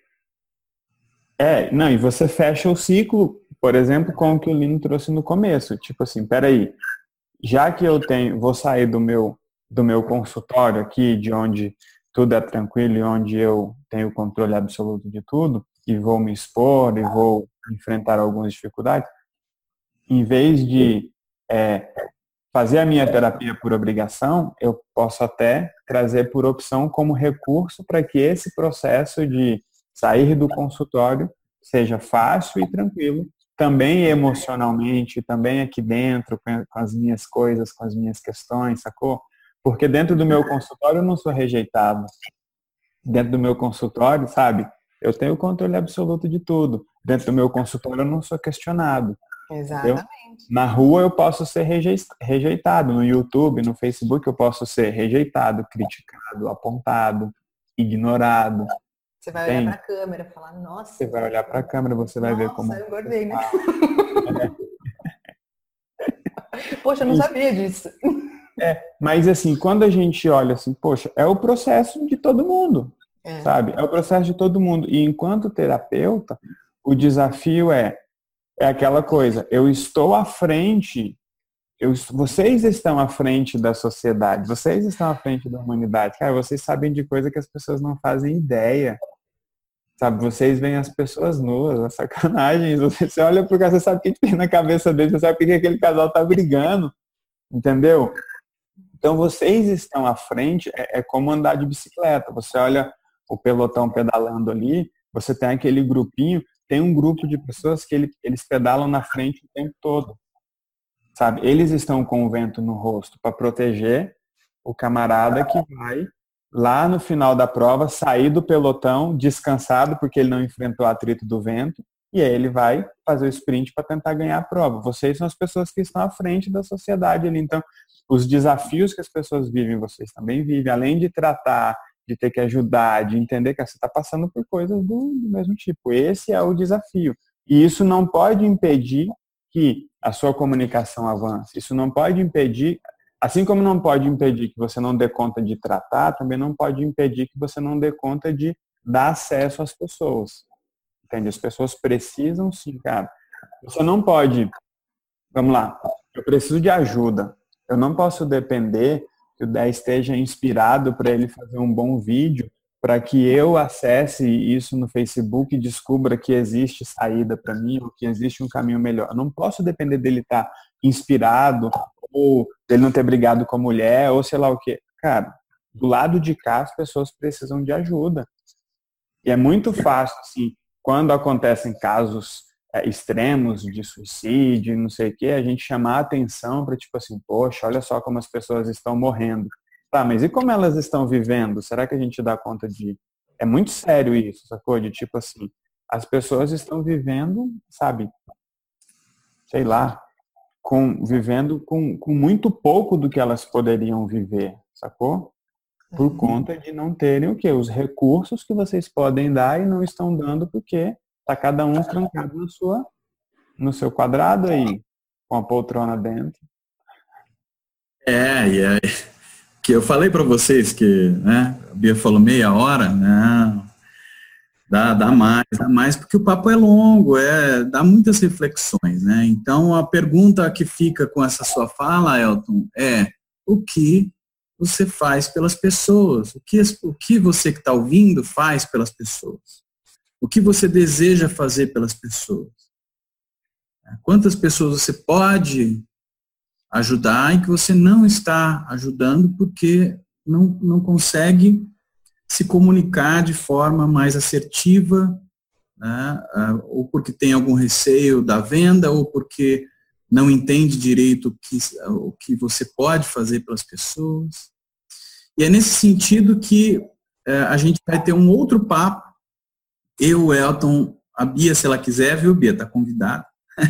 É, não, e você fecha o ciclo, por exemplo, com o que o Lino trouxe no começo. Tipo assim, peraí, já que eu tenho, vou sair do meu, do meu consultório aqui, de onde tudo é tranquilo e onde eu tenho controle absoluto de tudo, e vou me expor e vou enfrentar algumas dificuldades, em vez de é, fazer a minha terapia por obrigação, eu posso até trazer por opção como recurso para que esse processo de sair do consultório seja fácil e tranquilo, também emocionalmente, também aqui dentro, com as minhas coisas, com as minhas questões, sacou? Porque dentro do meu consultório eu não sou rejeitado. Dentro do meu consultório, sabe, eu tenho o controle absoluto de tudo. Dentro do meu consultório eu não sou questionado. Exatamente. Entendeu? Na rua eu posso ser rejeitado, no YouTube, no Facebook eu posso ser rejeitado, criticado, apontado, ignorado. Você vai olhar para a câmera e falar, nossa. Você vai olhar para a câmera, você vai nossa, ver como... Nossa, eu engordei, né? É. Poxa, eu não sabia disso. É, mas assim, quando a gente olha assim, poxa, é o processo de todo mundo, é. sabe? É o processo de todo mundo. E enquanto terapeuta, o desafio é, é aquela coisa, eu estou à frente, eu, vocês estão à frente da sociedade, vocês estão à frente da humanidade. Cara, vocês sabem de coisa que as pessoas não fazem ideia. Sabe, vocês veem as pessoas nuas, as sacanagens, você olha pro cara, você sabe o que tem na cabeça dele, você sabe por que aquele casal tá brigando, entendeu? Então vocês estão à frente, é, é como andar de bicicleta, você olha o pelotão pedalando ali, você tem aquele grupinho, tem um grupo de pessoas que ele, eles pedalam na frente o tempo todo. sabe? Eles estão com o vento no rosto para proteger o camarada que vai lá no final da prova sair do pelotão descansado porque ele não enfrentou o atrito do vento e aí ele vai fazer o sprint para tentar ganhar a prova. Vocês são as pessoas que estão à frente da sociedade ali. Então, os desafios que as pessoas vivem, vocês também vivem. Além de tratar, de ter que ajudar, de entender que você está passando por coisas do, do mesmo tipo. Esse é o desafio. E isso não pode impedir que a sua comunicação avance. Isso não pode impedir, assim como não pode impedir que você não dê conta de tratar, também não pode impedir que você não dê conta de dar acesso às pessoas. Entende? As pessoas precisam sim, cara. Você não pode, vamos lá, eu preciso de ajuda. Eu não posso depender que o Dé esteja inspirado para ele fazer um bom vídeo, para que eu acesse isso no Facebook e descubra que existe saída para mim, ou que existe um caminho melhor. Eu não posso depender dele estar inspirado, ou dele não ter brigado com a mulher, ou sei lá o quê. Cara, do lado de cá as pessoas precisam de ajuda. E é muito fácil, assim, quando acontecem casos é, extremos de suicídio, não sei o quê, a gente chamar a atenção para tipo assim, poxa, olha só como as pessoas estão morrendo. Tá, mas e como elas estão vivendo? Será que a gente dá conta de... É muito sério isso, sacou? De tipo assim, as pessoas estão vivendo, sabe, sei lá, com, vivendo com, com muito pouco do que elas poderiam viver, sacou? Por conta de não terem o quê? Os recursos que vocês podem dar e não estão dando porque tá cada um trancado na sua, no seu quadrado aí, com a poltrona dentro. É, e aí, que eu falei para vocês que, né, a Bia falou meia hora, não, dá, dá mais, dá mais, porque o papo é longo, é, dá muitas reflexões, né? Então, a pergunta que fica com essa sua fala, Elton, é o que você faz pelas pessoas? O que, o que você que está ouvindo faz pelas pessoas? O que você deseja fazer pelas pessoas? Quantas pessoas você pode ajudar e que você não está ajudando porque não, não consegue se comunicar de forma mais assertiva, né? Ou porque tem algum receio da venda, ou porque não entende direito o que, o que você pode fazer pelas pessoas. E é nesse sentido que é, a gente vai ter um outro papo, eu, o Elton, a Bia, se ela quiser, viu, Bia, está convidada,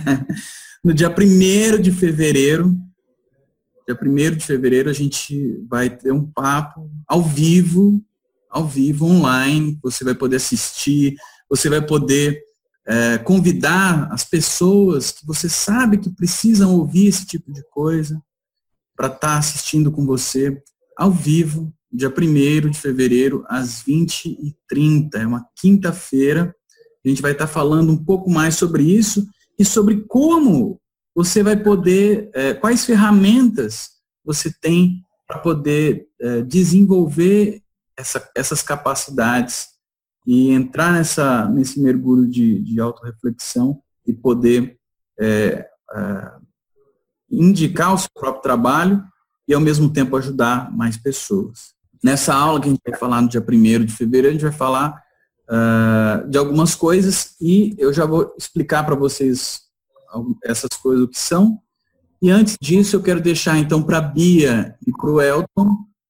no dia primeiro de fevereiro, dia primeiro de fevereiro a gente vai ter um papo ao vivo, ao vivo, online, você vai poder assistir, você vai poder é, convidar as pessoas que você sabe que precisam ouvir esse tipo de coisa para estar assistindo com você ao vivo, dia primeiro de fevereiro, às vinte e trinta, é uma quinta-feira. A gente vai estar falando um pouco mais sobre isso e sobre como você vai poder, é, quais ferramentas você tem para poder é, desenvolver essa, essas capacidades e entrar nessa, nesse mergulho de, de autorreflexão e poder é, é, indicar o seu próprio trabalho e, ao mesmo tempo, ajudar mais pessoas. Nessa aula que a gente vai falar no dia primeiro de fevereiro, a gente vai falar uh, de algumas coisas e eu já vou explicar para vocês essas coisas o que são. E antes disso, eu quero deixar, então, para a Bia e para o Elton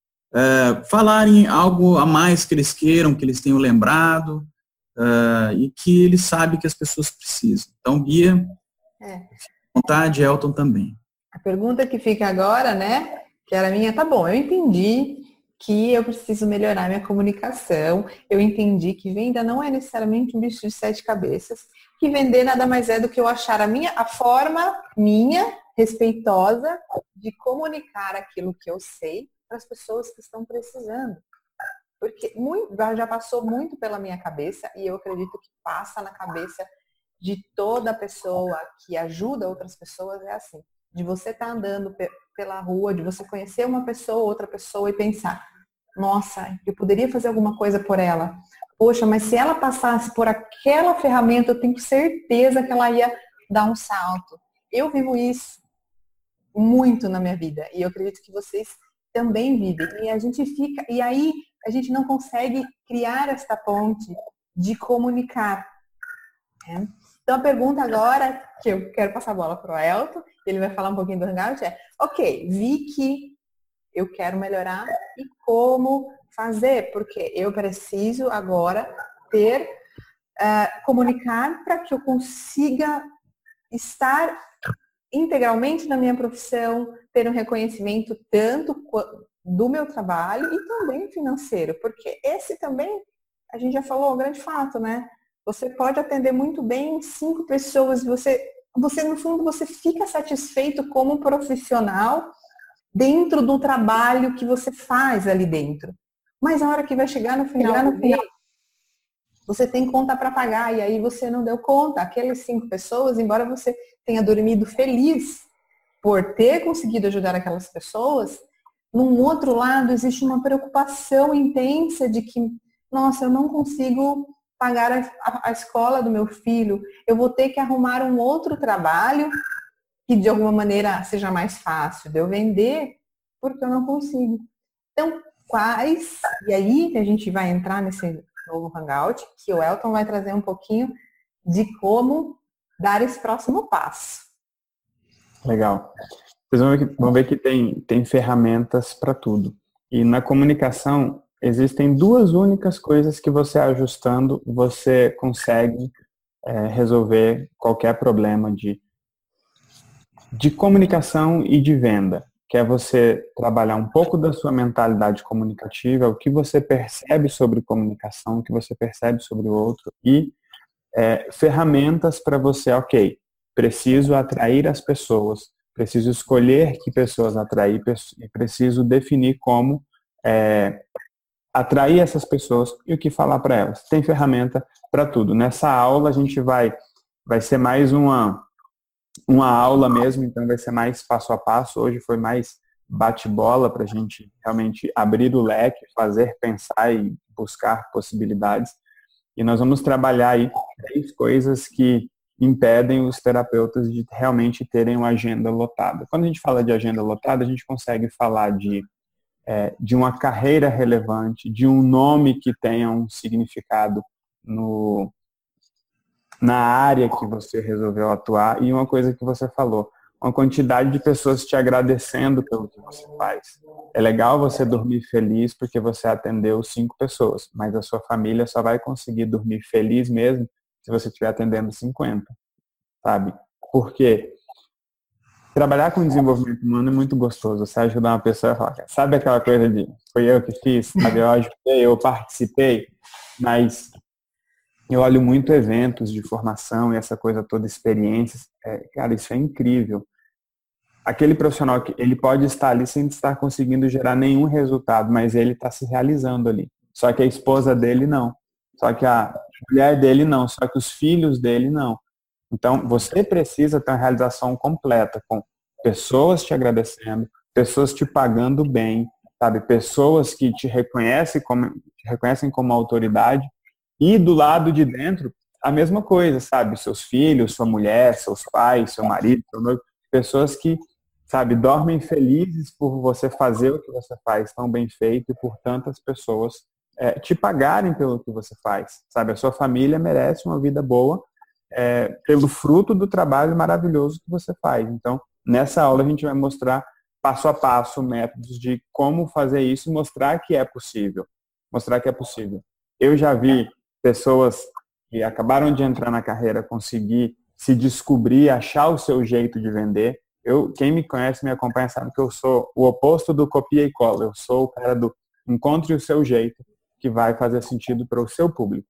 uh, falarem algo a mais que eles queiram, que eles tenham lembrado uh, e que eles sabem que as pessoas precisam. Então, Bia, é. vontade, Elton também. A pergunta que fica agora, né, que era minha, tá bom, eu entendi que eu preciso melhorar minha comunicação, eu entendi que venda não é necessariamente um bicho de sete cabeças, que vender nada mais é do que eu achar a minha, a forma minha, respeitosa, de comunicar aquilo que eu sei para as pessoas que estão precisando. Porque muito, já passou muito pela minha cabeça e eu acredito que passa na cabeça de toda pessoa que ajuda outras pessoas, é assim. De você estar andando pela rua, de você conhecer uma pessoa, outra pessoa e pensar, nossa, eu poderia fazer alguma coisa por ela. Poxa, mas se ela passasse por aquela ferramenta, eu tenho certeza que ela ia dar um salto. Eu vivo isso muito na minha vida e eu acredito que vocês também vivem. E a gente fica, e aí a gente não consegue criar esta ponte de comunicar, né? Então a pergunta agora, que eu quero passar a bola para o Elton, ele vai falar um pouquinho do Hangout, é, ok, vi que eu quero melhorar e como fazer, porque eu preciso agora ter, uh, comunicar para que eu consiga estar integralmente na minha profissão, ter um reconhecimento tanto do meu trabalho e também financeiro, porque esse também, a gente já falou, é um grande fato, né? Você pode atender muito bem cinco pessoas, você, você no fundo, você fica satisfeito como profissional dentro do trabalho que você faz ali dentro. Mas a hora que vai chegar no final do mês, você tem conta para pagar e aí você não deu conta. Aquelas cinco pessoas, embora você tenha dormido feliz por ter conseguido ajudar aquelas pessoas, num outro lado existe uma preocupação intensa de que, nossa, eu não consigo pagar a, a, a escola do meu filho, eu vou ter que arrumar um outro trabalho que de alguma maneira seja mais fácil de eu vender, porque eu não consigo. Então, quais, e aí que a gente vai entrar nesse novo Hangout, que o Elton vai trazer um pouquinho de como dar esse próximo passo. Legal. Vocês vão ver que, vão ver que tem, tem ferramentas para tudo. E na comunicação, existem duas únicas coisas que você ajustando, você consegue é, resolver qualquer problema de, de comunicação e de venda. Que é você trabalhar um pouco da sua mentalidade comunicativa, o que você percebe sobre comunicação, o que você percebe sobre o outro e é, ferramentas para você, ok, preciso atrair as pessoas, preciso escolher que pessoas atrair e preciso definir como é, atrair essas pessoas e o que falar para elas. Tem ferramenta para tudo. Nessa aula a gente vai, vai ser mais uma... uma aula mesmo, então vai ser mais passo a passo. Hoje foi mais bate-bola para a gente realmente abrir o leque, fazer, pensar e buscar possibilidades. E nós vamos trabalhar aí três coisas que impedem os terapeutas de realmente terem uma agenda lotada. Quando a gente fala de agenda lotada, a gente consegue falar de, é, de uma carreira relevante, de um nome que tenha um significado no na área que você resolveu atuar e uma coisa que você falou, uma quantidade de pessoas te agradecendo pelo que você faz. É legal você dormir feliz porque você atendeu cinco pessoas, mas a sua família só vai conseguir dormir feliz mesmo se você estiver atendendo cinquenta, sabe? Porque trabalhar com desenvolvimento humano é muito gostoso. Você ajudar uma pessoa a falar, sabe aquela coisa de foi eu que fiz, sabe? Eu ajudei, eu participei, mas eu olho muito eventos de formação e essa coisa toda, experiências. É, cara, isso é incrível. Aquele profissional, que ele pode estar ali sem estar conseguindo gerar nenhum resultado, mas ele está se realizando ali. Só que a esposa dele não. Só que a mulher dele não. Só que os filhos dele não. Então, você precisa ter uma realização completa com pessoas te agradecendo, pessoas te pagando bem, sabe? Pessoas que te reconhecem como, te reconhecem como autoridade. E do lado de dentro, a mesma coisa, sabe? Seus filhos, sua mulher, seus pais, seu marido, seu noivo, pessoas que, sabe, dormem felizes por você fazer o que você faz tão bem feito e por tantas pessoas é, te pagarem pelo que você faz, sabe? A sua família merece uma vida boa é, pelo fruto do trabalho maravilhoso que você faz. Então, nessa aula a gente vai mostrar passo a passo métodos de como fazer isso, mostrar que é possível. Mostrar que é possível. Eu já vi pessoas que acabaram de entrar na carreira conseguir se descobrir, achar o seu jeito de vender. Eu, quem me conhece, me acompanha, sabe que eu sou o oposto do copia e cola. Eu sou o cara do encontre o seu jeito que vai fazer sentido para o seu público.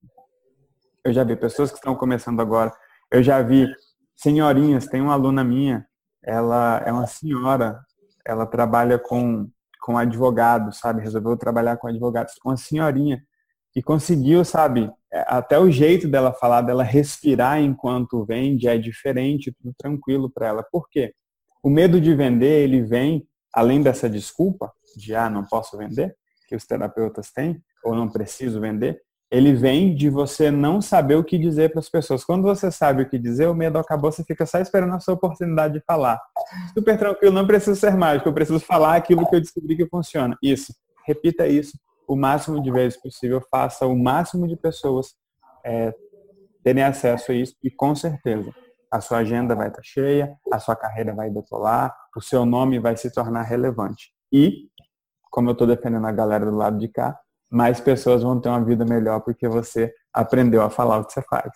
Eu já vi pessoas que estão começando agora. Eu já vi senhorinhas, tem uma aluna minha, ela é uma senhora, ela trabalha com, com advogados, sabe? Resolveu trabalhar com advogados. Uma senhorinha que conseguiu, sabe, até o jeito dela falar, dela respirar enquanto vende é diferente, tudo tranquilo para ela. Por quê? O medo de vender, ele vem, além dessa desculpa, de, ah, não posso vender, que os terapeutas têm, ou não preciso vender, ele vem de você não saber o que dizer para as pessoas. Quando você sabe o que dizer, o medo acabou, você fica só esperando a sua oportunidade de falar. Super tranquilo, não preciso ser mágico, eu preciso falar aquilo que eu descobri que funciona. Isso, repita isso o máximo de vezes possível, faça o máximo de pessoas é, terem acesso a isso e com certeza a sua agenda vai estar cheia, a sua carreira vai decolar, o seu nome vai se tornar relevante. E, como eu estou defendendo a galera do lado de cá, mais pessoas vão ter uma vida melhor porque você aprendeu a falar o que você faz.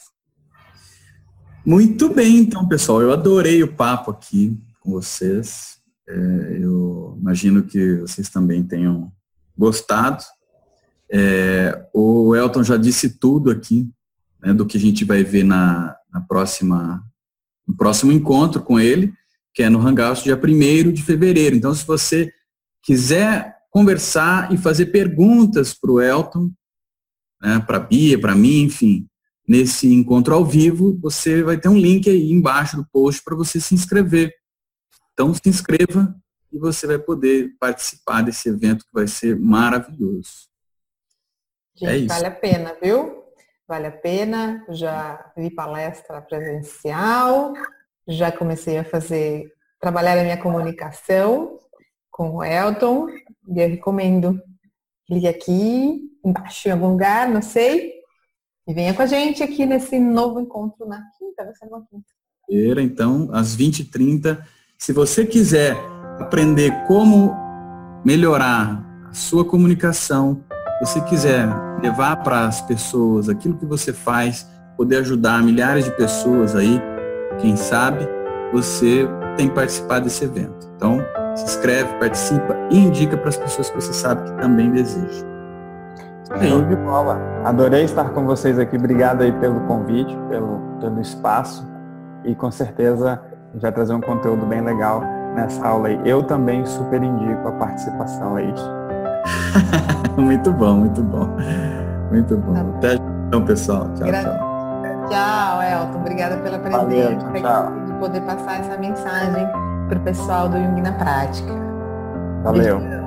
Muito bem, então, pessoal. Eu adorei o papo aqui com vocês. É, eu imagino que vocês também tenham gostado. É, o Elton já disse tudo aqui, né, do que a gente vai ver na, na próxima, no próximo encontro com ele, que é no Hangouts, dia primeiro de fevereiro. Então, se você quiser conversar e fazer perguntas para o Elton, né, para a Bia, para mim, enfim, nesse encontro ao vivo, você vai ter um link aí embaixo do post para você se inscrever. Então, se inscreva e você vai poder participar desse evento que vai ser maravilhoso. Gente, é isso. Vale a pena, viu? Vale a pena. Já vi palestra presencial, já comecei a fazer, trabalhar a minha comunicação com o Elton, e eu recomendo. Clique aqui embaixo em algum lugar, não sei, e venha com a gente aqui nesse novo encontro na quinta, vai ser uma quinta. Então, às vinte e trinta, se você quiser aprender como melhorar a sua comunicação, se você quiser levar para as pessoas aquilo que você faz, poder ajudar milhares de pessoas aí, quem sabe, você tem que participar desse evento. Então, se inscreve, participa e indica para as pessoas que você sabe que também desejam. Show de bola. Adorei estar com vocês aqui. Obrigado aí pelo convite, pelo, pelo espaço. E com certeza a gente vai trazer um conteúdo bem legal nessa aula aí. Eu também super indico a participação aí. Muito bom, muito bom. Muito bom. Até então, pessoal. Tchau, Gra- tchau. Tchau, Elton. Obrigada pela presença. Valeu, tchau, tchau. De poder passar essa mensagem para o pessoal do Jung na Prática. Valeu. Beijo.